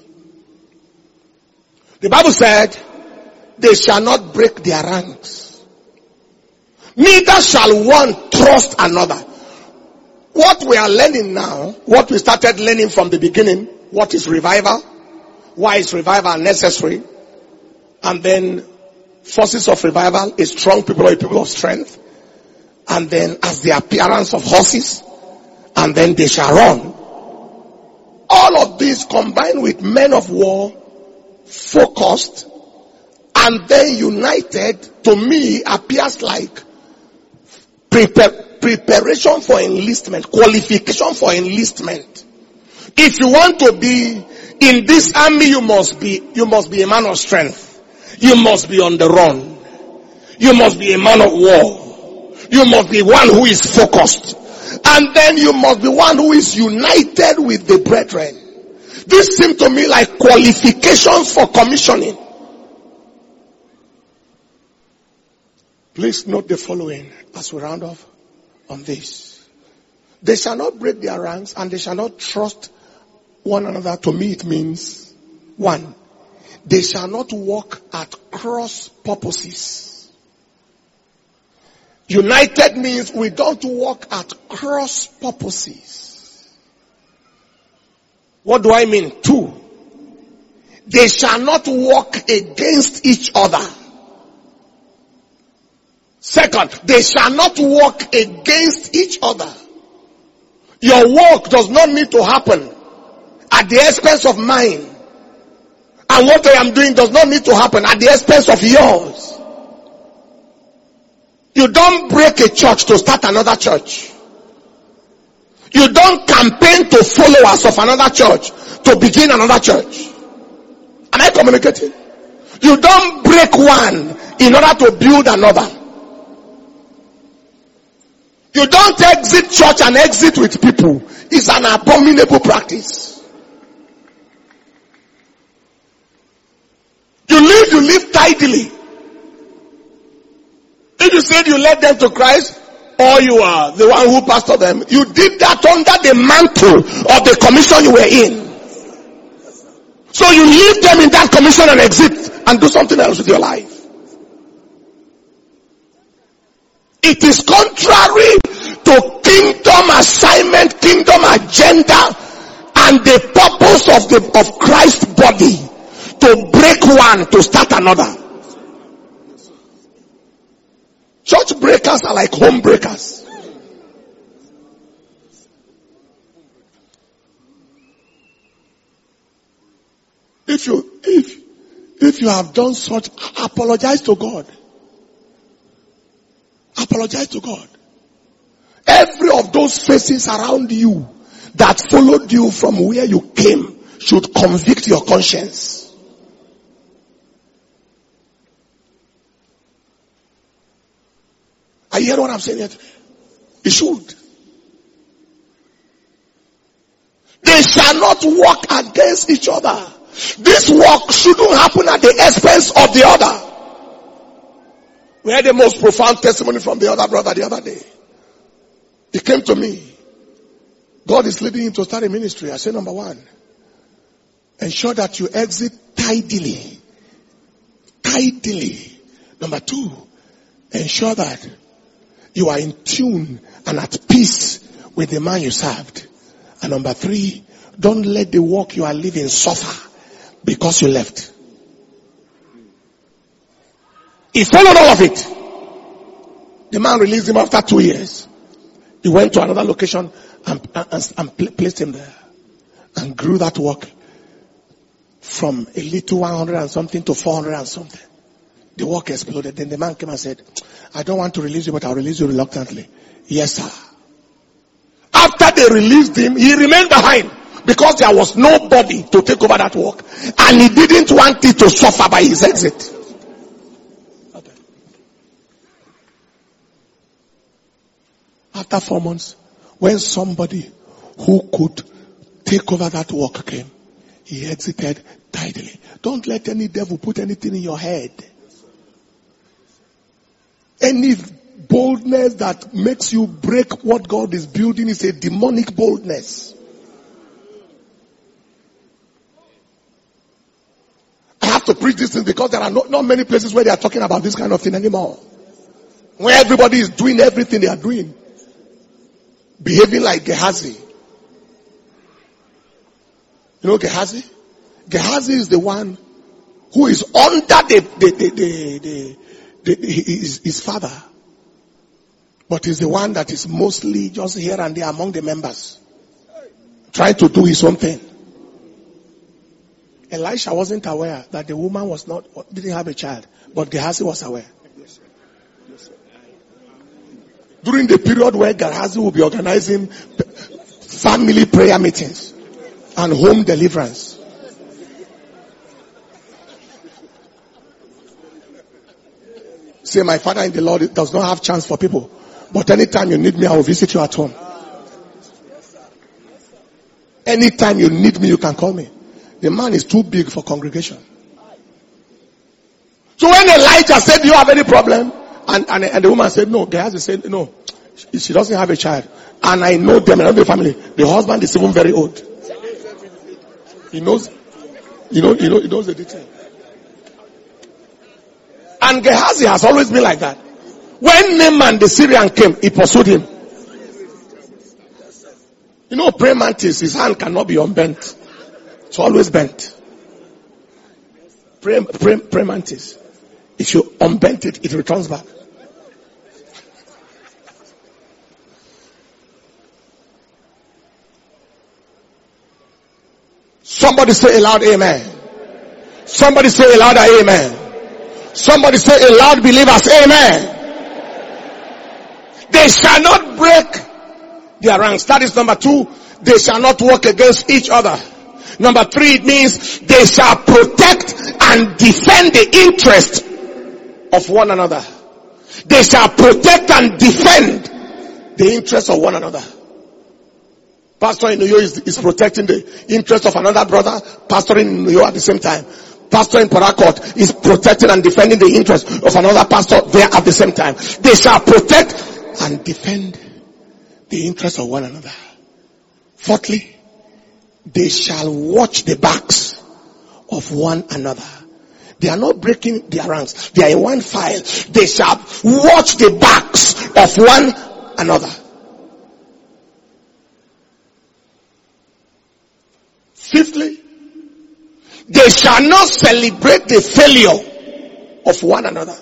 The Bible said, "They shall not break their ranks, neither shall one trust another." What we are learning now, what we started learning from the beginning, what is revival, why is revival necessary, and then forces of revival, a strong people or a people of strength, and then as the appearance of horses, and then they shall run. All of this combined with men of war, focused, and then united, to me appears like prepare. Preparation for enlistment, qualification for enlistment. If you want to be in this army, you must be, you must be a man of strength. You must be on the run. You must be a man of war. You must be one who is focused. And then you must be one who is united with the brethren. This seems to me like qualifications for commissioning. Please note the following as we round off on this. They shall not break their ranks and they shall not trust one another. To me it means, one, they shall not walk at cross purposes. United means we don't walk at cross purposes. What do I mean? Two, they shall not walk against each other. Second, they shall not walk against each other. Your walk does not need to happen at the expense of mine. And what I am doing does not need to happen at the expense of yours. You don't break a church to start another church. You don't campaign to followers of another church to begin another church. Am I communicating? You don't break one in order to build another. You don't exit church and exit with people. It's an abominable practice. You live, you live tidily. If you said you led them to Christ, or you are the one who pastored them, you did that under the mantle of the commission you were in. So you leave them in that commission and exit and do something else with your life. It is contrary to kingdom assignment, kingdom agenda, and the purpose of the of Christ's body to break one to start another. Church breakers are like home breakers. If you if if you have done such, apologize to God. Apologize to God. Every of those faces around you that followed you from where you came should convict your conscience. Are you hearing what I'm saying here today? It should. They shall not walk against each other. This walk shouldn't happen at the expense of the other. We had the most profound testimony from the other brother the other day. He came to me. God is leading him to start a ministry. I said, number one, ensure that you exit tidily. Tidily. Number two, ensure that you are in tune and at peace with the man you served. And number three, don't let the work you are living suffer because you left. He followed all of it. The man released him after two years. He went to another location and, and, and placed him there. And grew that work from a little one hundred and something to four hundred and something. The work exploded. Then the man came and said, I don't want to release you, but I'll release you reluctantly. Yes, sir. After they released him, he remained behind because there was nobody to take over that work. And he didn't want it to suffer by his exit. After four months, when somebody who could take over that work came, he exited tidily. Don't let any devil put anything in your head. Any boldness that makes you break what God is building is a demonic boldness. I have to preach this thing because there are not, not many places where they are talking about this kind of thing anymore. Where everybody is doing everything they are doing. Behaving like Gehazi. You know Gehazi? Gehazi is the one who is under the, the, the, the, the, the, the his, his father. But he's the one that is mostly just here and there among the members. Trying to do his own thing. Elisha wasn't aware that the woman was not, didn't have a child. But Gehazi was aware. During the period where Gehazi will be organizing family prayer meetings and home deliverance. Say, my Father in the Lord does not have chance for people. But anytime you need me, I will visit you at home. Anytime you need me, you can call me. The man is too big for congregation. So when Elijah said, do you have any problem? And, and, and the woman said, no. Gehazi said, no. She, she doesn't have a child. And I know them, I know the family. The husband is even very old. He knows, you know, you know, he knows the detail. And Gehazi has always been like that. When Naaman the Syrian came, he pursued him. You know, praying mantis, his hand cannot be unbent. It's always bent. Pray, pray, pray mantis. If you unbent it, it returns back. Somebody say a loud amen. Somebody say a louder amen. Somebody say a loud believers amen. They shall not break their ranks. That is number two. They shall not work against each other. Number three, it means they shall protect and defend the interest of one another. They shall protect and defend the interest of one another. Pastor in New York is, is protecting the interest of another brother. Pastor in New York at the same time. Pastor in Parakot is protecting and defending the interest of another pastor there at the same time. They shall protect and defend the interest of one another. Fourthly, they shall watch the backs of one another. They are not breaking their ranks. They are in one file. They shall watch the backs of one another. Fifthly, they shall not celebrate the failure of one another.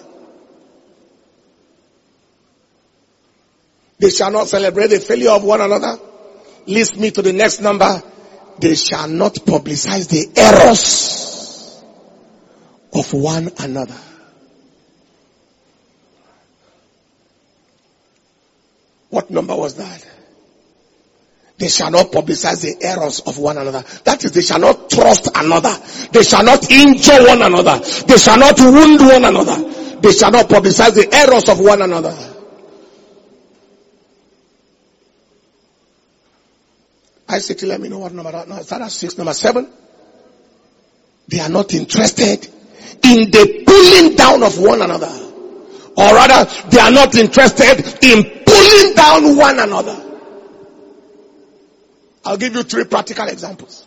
They shall not celebrate the failure of one another. Leads me to the next number. They shall not publicize the errors of one another. What number was that? They shall not publicize the errors of one another. That is, they shall not trust another. They shall not injure one another. They shall not wound one another. They shall not publicize the errors of one another. I say, let me know what number that now. Start at six. Number seven. They are not interested in the pulling down of one another. Or rather, they are not interested in pulling down one another. I'll give you three practical examples.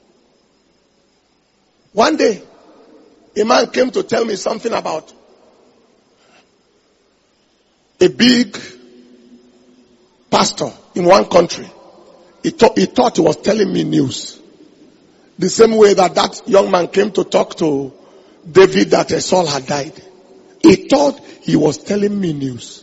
One day, a man came to tell me something about a big pastor in one country. He, th- he thought he was telling me news. The same way that that young man came to talk to David that Saul had died. He thought he was telling me news.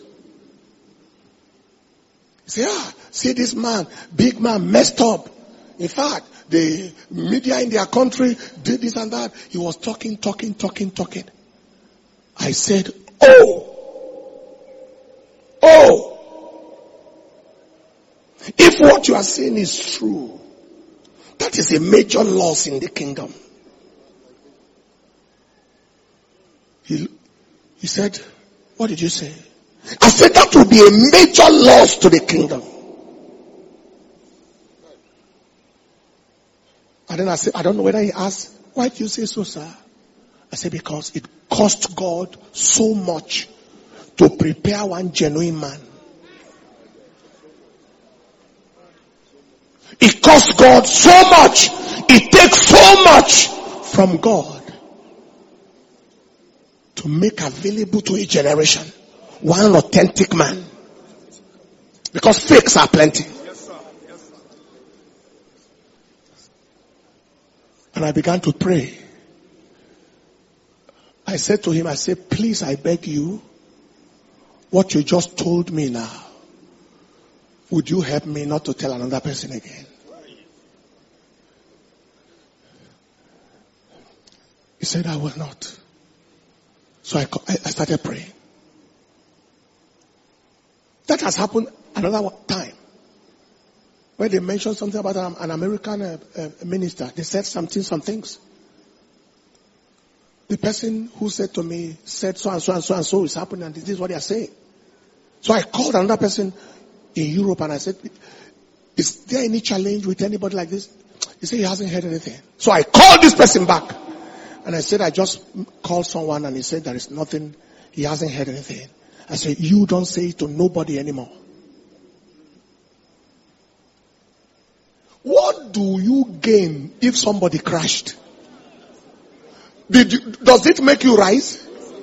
He said, ah, see this man, big man, messed up. In fact, the media in their country did this and that. He was talking, talking, talking, talking. I said, oh, oh. If what you are saying is true, that is a major loss in the kingdom. He, he said, what did you say? I said that would be a major loss to the kingdom. And then I said, I don't know whether he asked, why do you say so, sir? I said, because it cost God so much to prepare one genuine man. It costs God so much. It takes so much from God to make available to a generation one authentic man. Because fakes are plenty. And I began to pray. I said to him, I said, please, I beg you, what you just told me now, would you help me not to tell another person again? He said, I will not. So I, I started praying. That has happened another time. When they mentioned something about an, an American uh, uh, minister, they said something, some things. the person who said to me, said so and so and so and so is happening and this is what they are saying. So I called another person in Europe and I said, is there any challenge with anybody like this? He said he hasn't heard anything. So I called this person back and I said, I just called someone and he said there is nothing, he hasn't heard anything. I said, you don't say it to nobody anymore. What do you gain if somebody crashed? Did you, does it make you rise?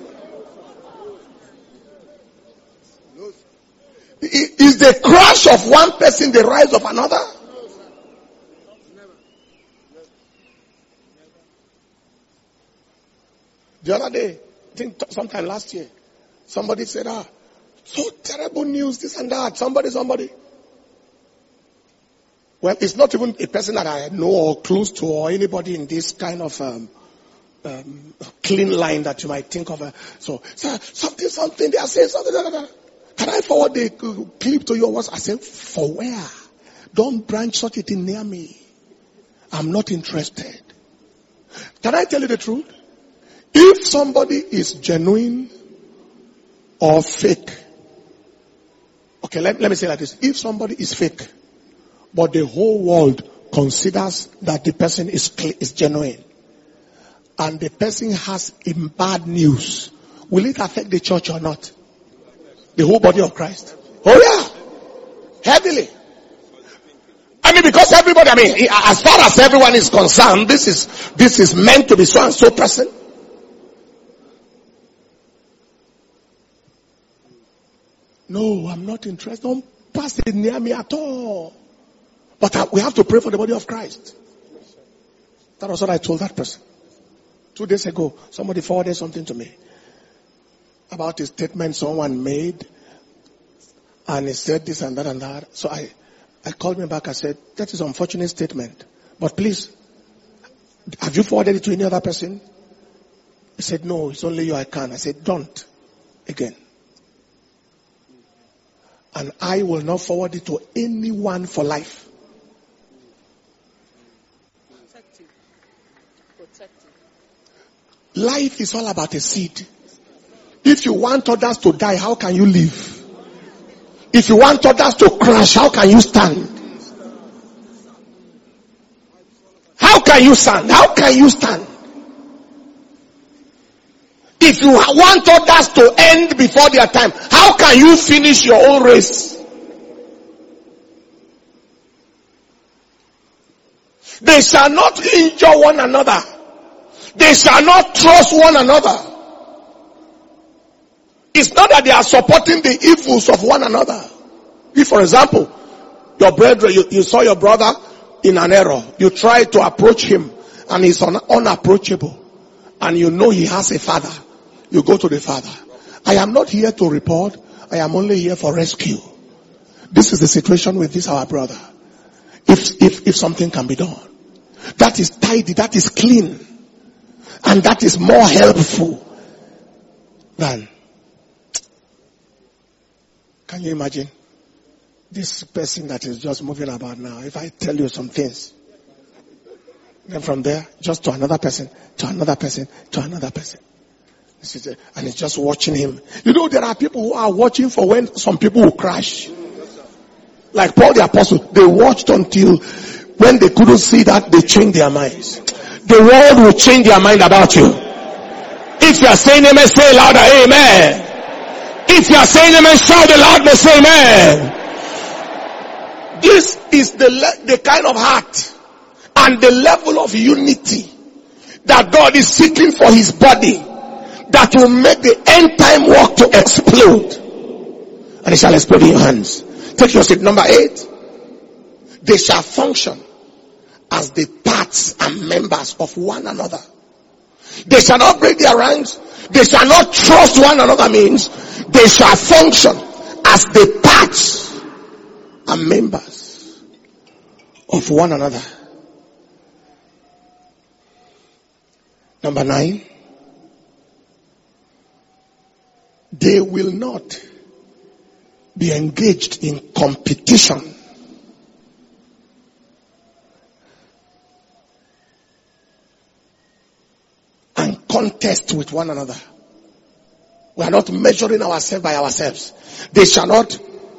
Is the crash of one person the rise of another? The other day, I think sometime last year, somebody said, ah, so terrible news, this and that. Somebody, somebody. Well, it's not even a person that I know or close to or anybody in this kind of um, um, clean line that you might think of. Uh, so, so, something, something, they are saying something. Da, da, da. Can I forward the uh, clip to you? I said, for where? Don't branch such a thing near me. I'm not interested. Can I tell you the truth? If somebody is genuine or fake, okay, let, let me say like this. If somebody is fake, but the whole world considers that the person is is genuine, and the person has bad news, will it affect the church or not? The whole body of Christ? Oh yeah, heavily. I mean, because everybody, I mean, as far as everyone is concerned, this is this is meant to be so and so person. No, I'm not interested. Don't pass it near me at all. But I, we have to pray for the body of Christ. That was what I told that person. Two days ago, somebody forwarded something to me about a statement someone made. And he said this and that and that. So I, I called him back. I said, that is an unfortunate statement. But please, have you forwarded it to any other person? He said, no, it's only you I can. I said, don't. Again. And I will not forward it to anyone for life. Protective. Protective. Life is all about a seed. If you want others to die, how can you live? If you want others to crash, how can you stand? How can you stand? How can you stand? If you want others to end before their time, how can you finish your own race? They shall not injure one another. They shall not trust one another. It's not that they are supporting the evils of one another. If, for example, your brother, you, you saw your brother in an error, you try to approach him and he's un, unapproachable, and you know he has a father, you go to the father. I am not here to report. I am only here for rescue. This is the situation with this our brother. If, if, if something can be done. That is tidy, that is clean. And that is more helpful than, can you imagine? This person that is just moving about now, if I tell you some things, then from there, just to another person, to another person, to another person. And it's just watching him. You know, there are people who are watching for when some people will crash. Like Paul the Apostle, they watched until when they couldn't see that, they changed their minds. The world will change their mind about you. If you are saying amen, say louder, amen. If you are saying amen, shout the loudness, say amen. This is the, le- the kind of heart and the level of unity that God is seeking for his body, that will make the end time work to explode. And it shall explode in your hands. Take your seat. Number eight. They shall function as the parts and members of one another. They shall not break their ranks. They shall not trust one another, means they shall function as the parts and members of one another. Number nine. They will not be engaged in competition and contest with one another. We are not measuring ourselves by ourselves. They shall not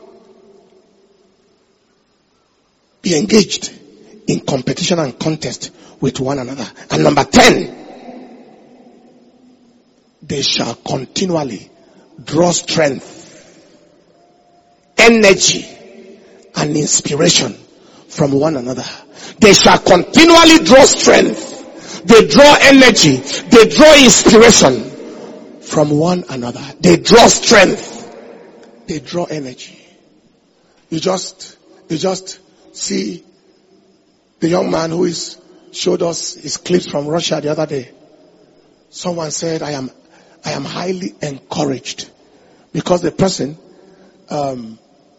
be engaged in competition and contest with one another. And number ten, they shall continually draw strength, energy, and inspiration from one another. They shall continually draw strength. They draw energy. They draw inspiration from one another. They draw strength. They draw energy. You just, you just see the young man who is showed us his clips from Russia the other day. Someone said, I am, I am highly encouraged because the person, um,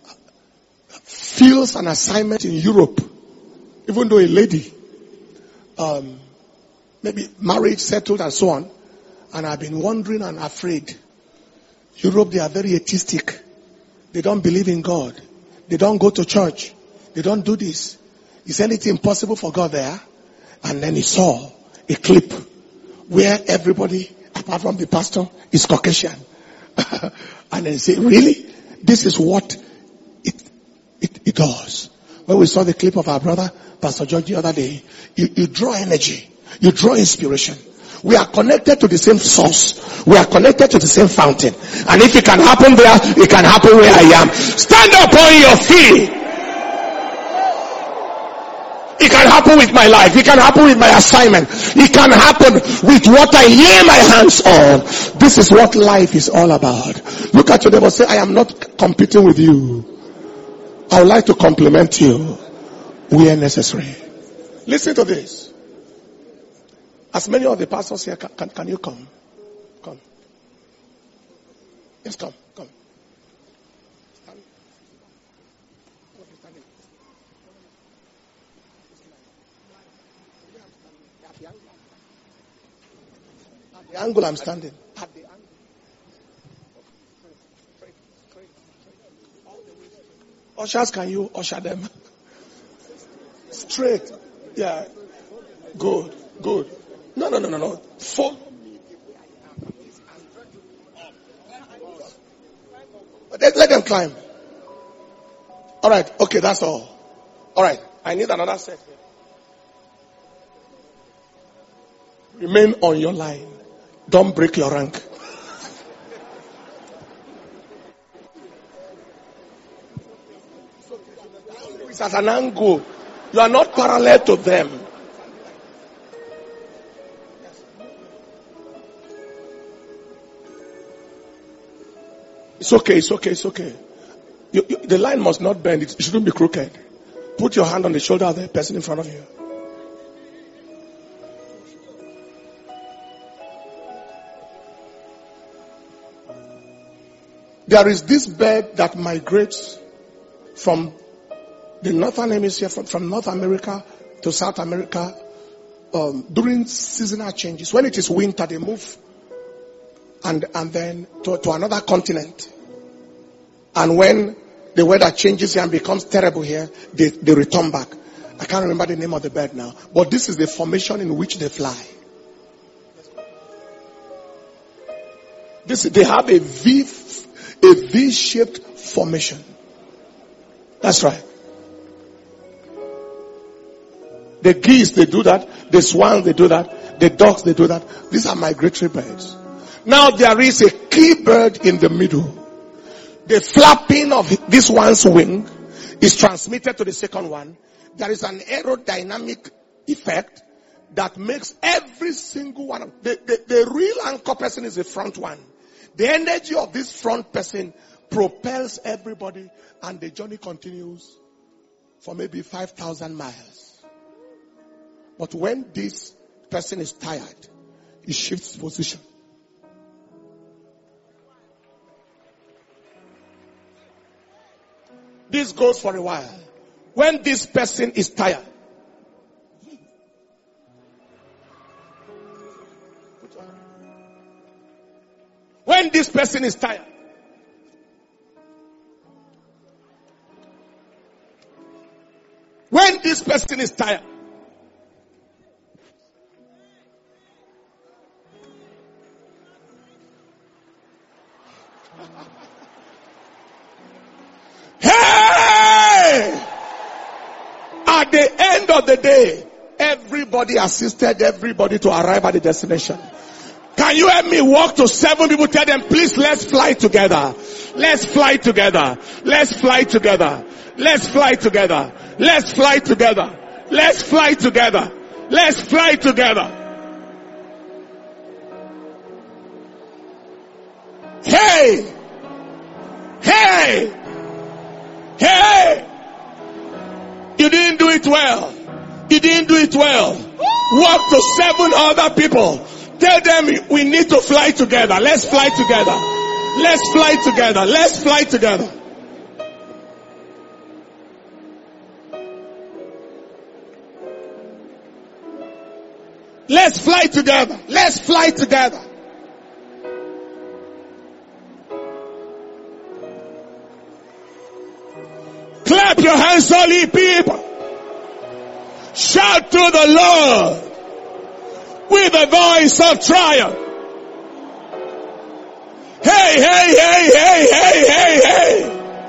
feels an assignment in Europe, even though a lady, um, maybe married, settled and so on. And I've been wondering and afraid. Europe, they are very atheistic. They don't believe in God. They don't go to church. They don't do this. Is anything possible for God there? And then he saw a clip where everybody, apart from the pastor, is Caucasian. And then he said, really? This is what it, it, it does. When we saw the clip of our brother, Pastor George, the other day, you, you draw energy. You draw inspiration. We are connected to the same source. We are connected to the same fountain. And if it can happen there, it can happen where I am. Stand up on your feet. It can happen with my life. It can happen with my assignment. It can happen with what I lay my hands on. This is what life is all about. Look at your neighbor and say, I am not competing with you. I would like to compliment you where necessary. Listen to this. As many of the pastors here, can, can, can you come? Come. Yes, come, come. Stand. At the angle I'm standing. At the angle. Ushers, can you usher them? Straight. Yeah. Good. Good. No, no, no, no, no. Follow me. Let, let them climb. All right. Okay, that's all. All right. I need another set. Remain on your line. Don't break your rank. It's at an angle. You are not parallel to them. It's okay, it's okay, it's okay. You, you, the line must not bend. It shouldn't be crooked. Put your hand on the shoulder of the person in front of you. There is this bird that migrates from the northern hemisphere, from, from North America to South America um, during seasonal changes. When it is winter, they move and and then to, to another continent. And when the weather changes here and becomes terrible here, they, they return back. I can't remember the name of the bird now. But this is the formation in which they fly. This, they have a V, a V-shaped formation. That's right. The geese, they do that. The swans, they do that. The ducks, they do that. These are migratory birds. Now there is a key bird in the middle. The flapping of this one's wing is transmitted to the second one. There is an aerodynamic effect that makes every single one of the, the, the real anchor person is the front one. The energy of this front person propels everybody and the journey continues for maybe five thousand miles. But when this person is tired, he shifts position. This goes for a while. When this person is tired, when this person is tired, when this person is tired, Hey! At the end of the day, everybody assisted everybody to arrive at the destination. Can you help me walk to seven people? Tell them, please, let's fly together. Let's fly together. Let's fly together. Let's fly together. Let's fly together. Let's fly together. Let's fly together. Hey! Hey! Hey! You didn't do it well. You didn't do it well. Walk to seven other people. Tell them we need to fly together. Let's fly together. Let's fly together. Let's fly together. Let's fly together. Let's fly together. Clap your hands, all ye people. Shout to the Lord with a voice of triumph. Hey, hey, hey, hey, hey, hey, hey.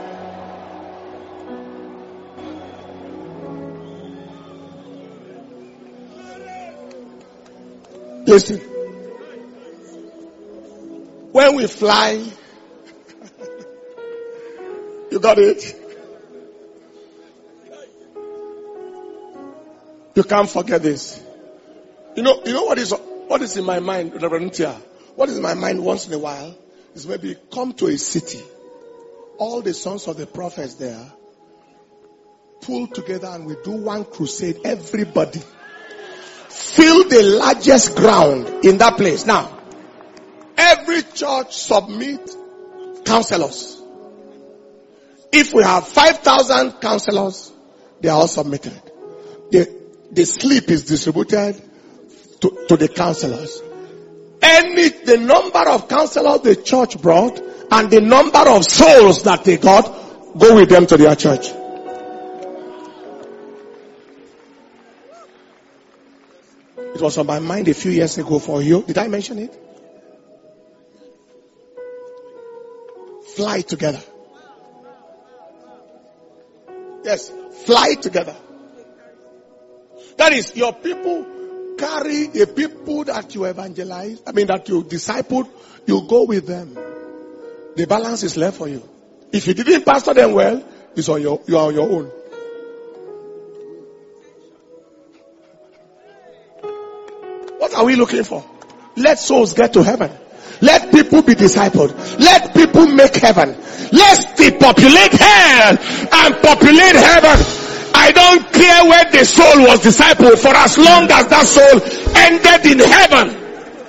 Listen. When we fly, you got it? You can't forget this. You know, you know what is what is in my mind, Reverend Tia? What is in my mind once in a while is maybe come to a city. All the sons of the prophets there pull together and we do one crusade. Everybody fill the largest ground in that place. Now, every church submit counselors. If we have five thousand counselors, they are all submitted. The, the sleep is distributed to, to the counselors. Any, the number of counselors the church brought and the number of souls that they got, go with them to their church. It was on my mind a few years ago for you. Did I mention it? Fly together. Yes, fly together. That is, your people carry the people that you evangelize, I mean that you disciple, you go with them. The balance is left for you. If you didn't pastor them well, it's on your, you are on your own. What are we looking for? Let souls get to heaven. Let people be discipled. Let people make heaven. Let's depopulate hell and populate heaven. I don't care where the soul was discipled, for as long as that soul ended in heaven.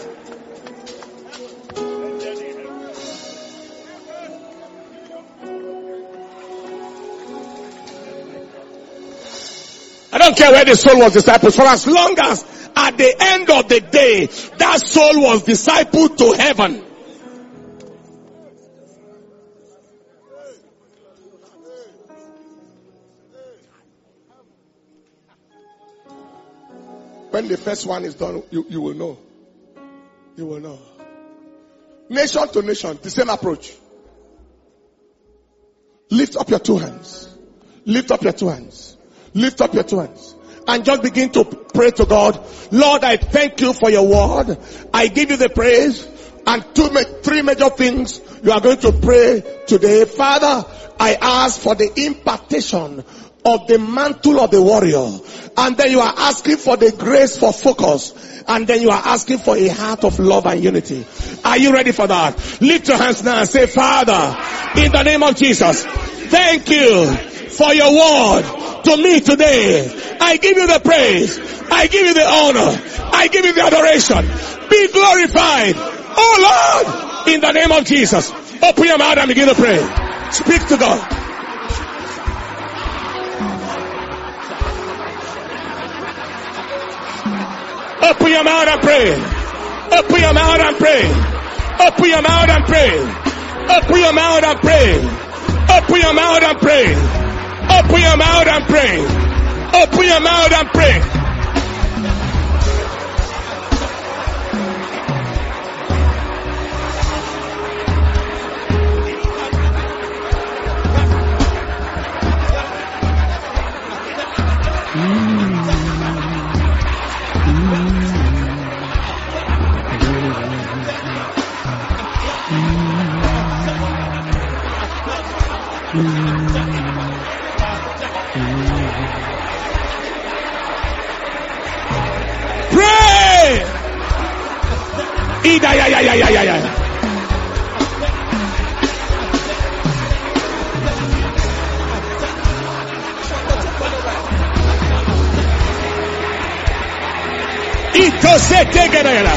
I don't care where the soul was discipled, for as long as at the end of the day, that soul was discipled to heaven. When the first one is done, you, you will know. You will know. Nation to nation, the same approach. Lift up your two hands. Lift up your two hands. Lift up your two hands. And just begin to pray to God. Lord, I thank you for your word. I give you the praise. And two, three major things you are going to pray today. Father, I ask for the impartation of the mantle of the warrior. And then you are asking for the grace for focus. And then you are asking for a heart of love and unity. Are you ready for that? Lift your hands now and say, Father, in the name of Jesus, thank you for your word to me today. I give you the praise. I give you the honor. I give you the adoration. Be glorified. Oh Lord, in the name of Jesus. Open your mouth and begin to pray. Speak to God. Open your mouth and pray. Open your mouth and pray. Open your mouth and pray. Open your mouth and pray. Open your mouth and pray. Open your mouth and pray. Open your mouth and pray. Pray. Ida, ya, ya, ya, ya, ya, ya. Ito se te querela.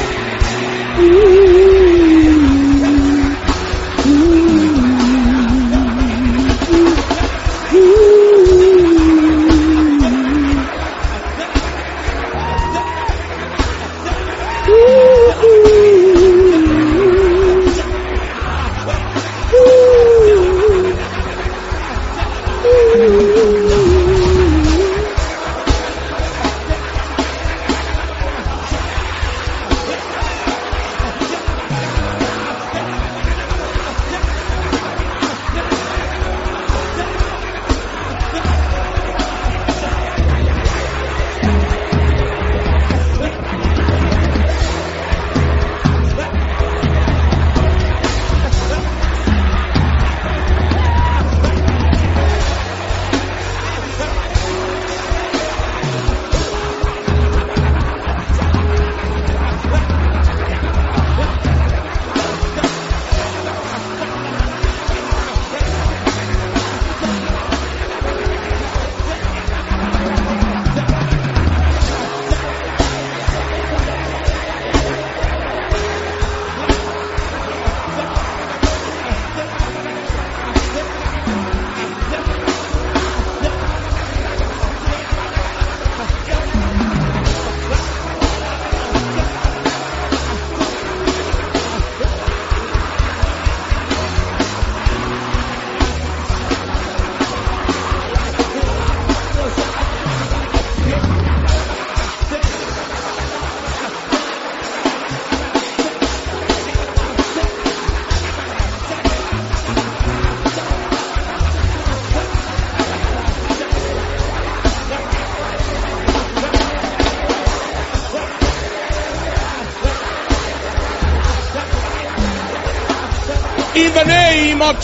In the name of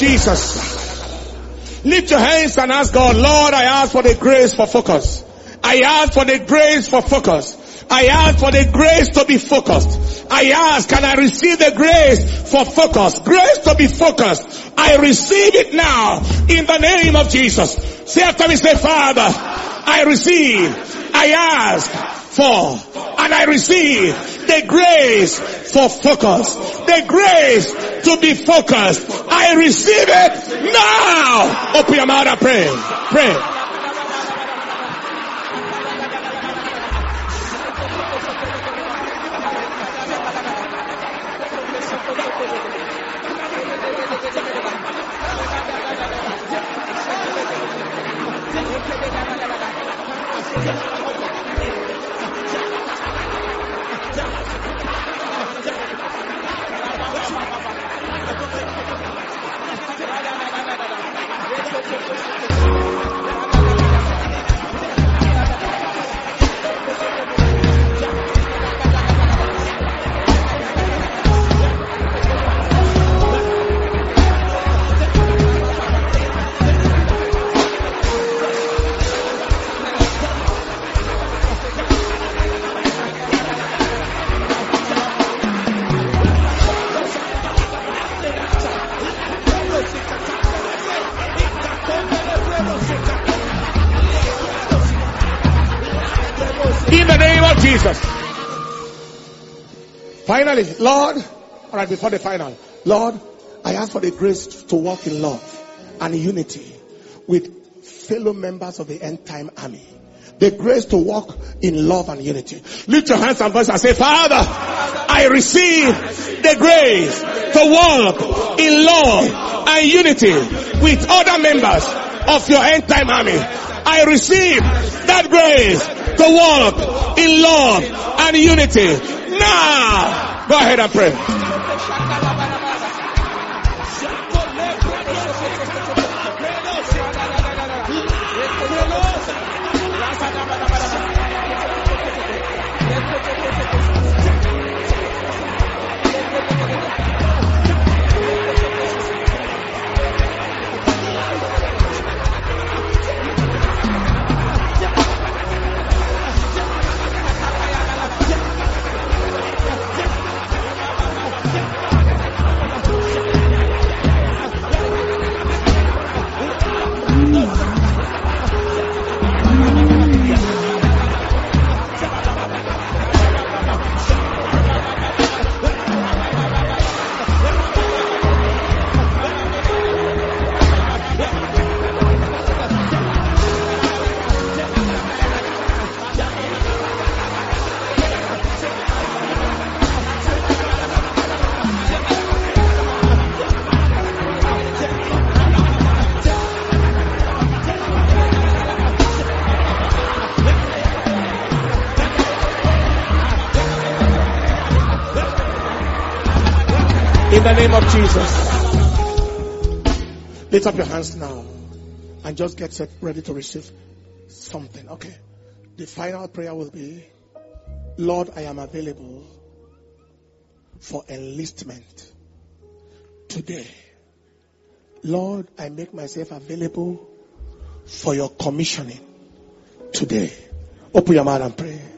Jesus, lift your hands and ask God, Lord, I ask for the grace for focus. I ask for the grace for focus. I ask for the grace to be focused. I ask, can I receive the grace for focus? Grace to be focused. I receive it now in the name of Jesus. Say after me, say, Father, I receive, I ask for, and I receive the grace for focus. The grace to be focused. I receive it now. Open your mouth and pray. Pray. In the name of Jesus. Finally, Lord, all right, before the final, Lord, I ask for the grace to walk in love and unity with fellow members of the end time army. The grace to walk in love and unity. Lift your hands and voice and say, Father, I receive the grace to walk in love and unity with other members of your end time army. I receive that grace to walk in love and unity. Now, go ahead and pray. In the name of Jesus. Lift up your hands now and just get set, ready to receive something. Okay. The final prayer will be, Lord, I am available for enlistment today. Lord, I make myself available for your commissioning today. Open your mouth and pray.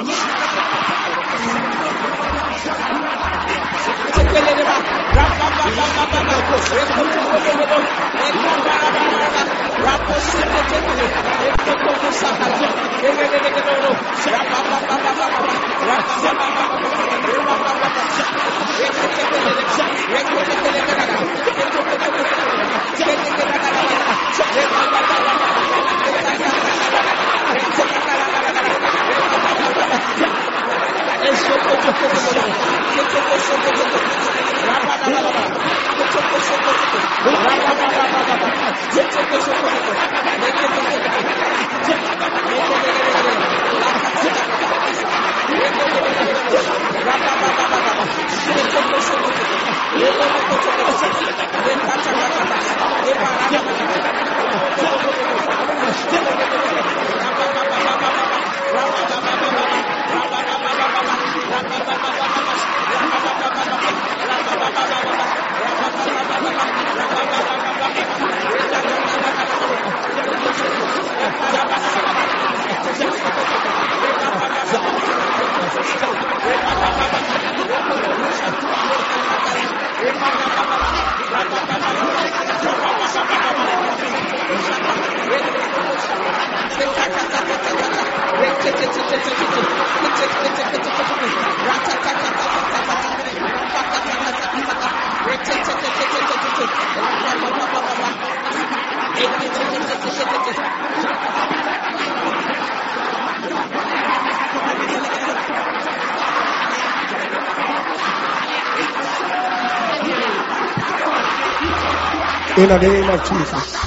In the name of Jesus.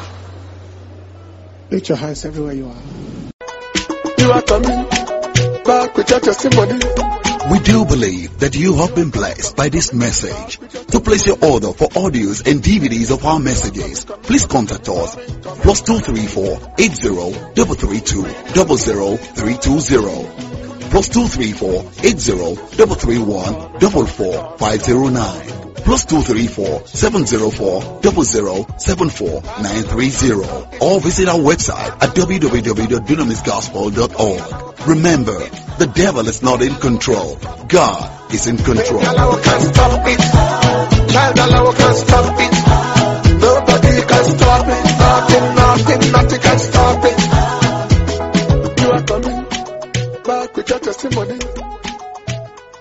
Lift your hands everywhere you are. You are coming back with your testimony. We do believe that you have been blessed by this message. To place your order for audios and D V Ds of our messages, please contact us. Plus two three four eight zero three three two zero zero three two zero. Plus two three four eight zero three three one four four five zero nine. Plus two three four seven zero four zero zero seven four nine three zero. Or visit our website at w w w dot dunamis gospel dot org. Remember, the devil is not in control. God is in control. Child can stop it. Child can stop it. Nobody can stop it. Nothing, nothing, nothing can stop it. You are coming back with your testimony.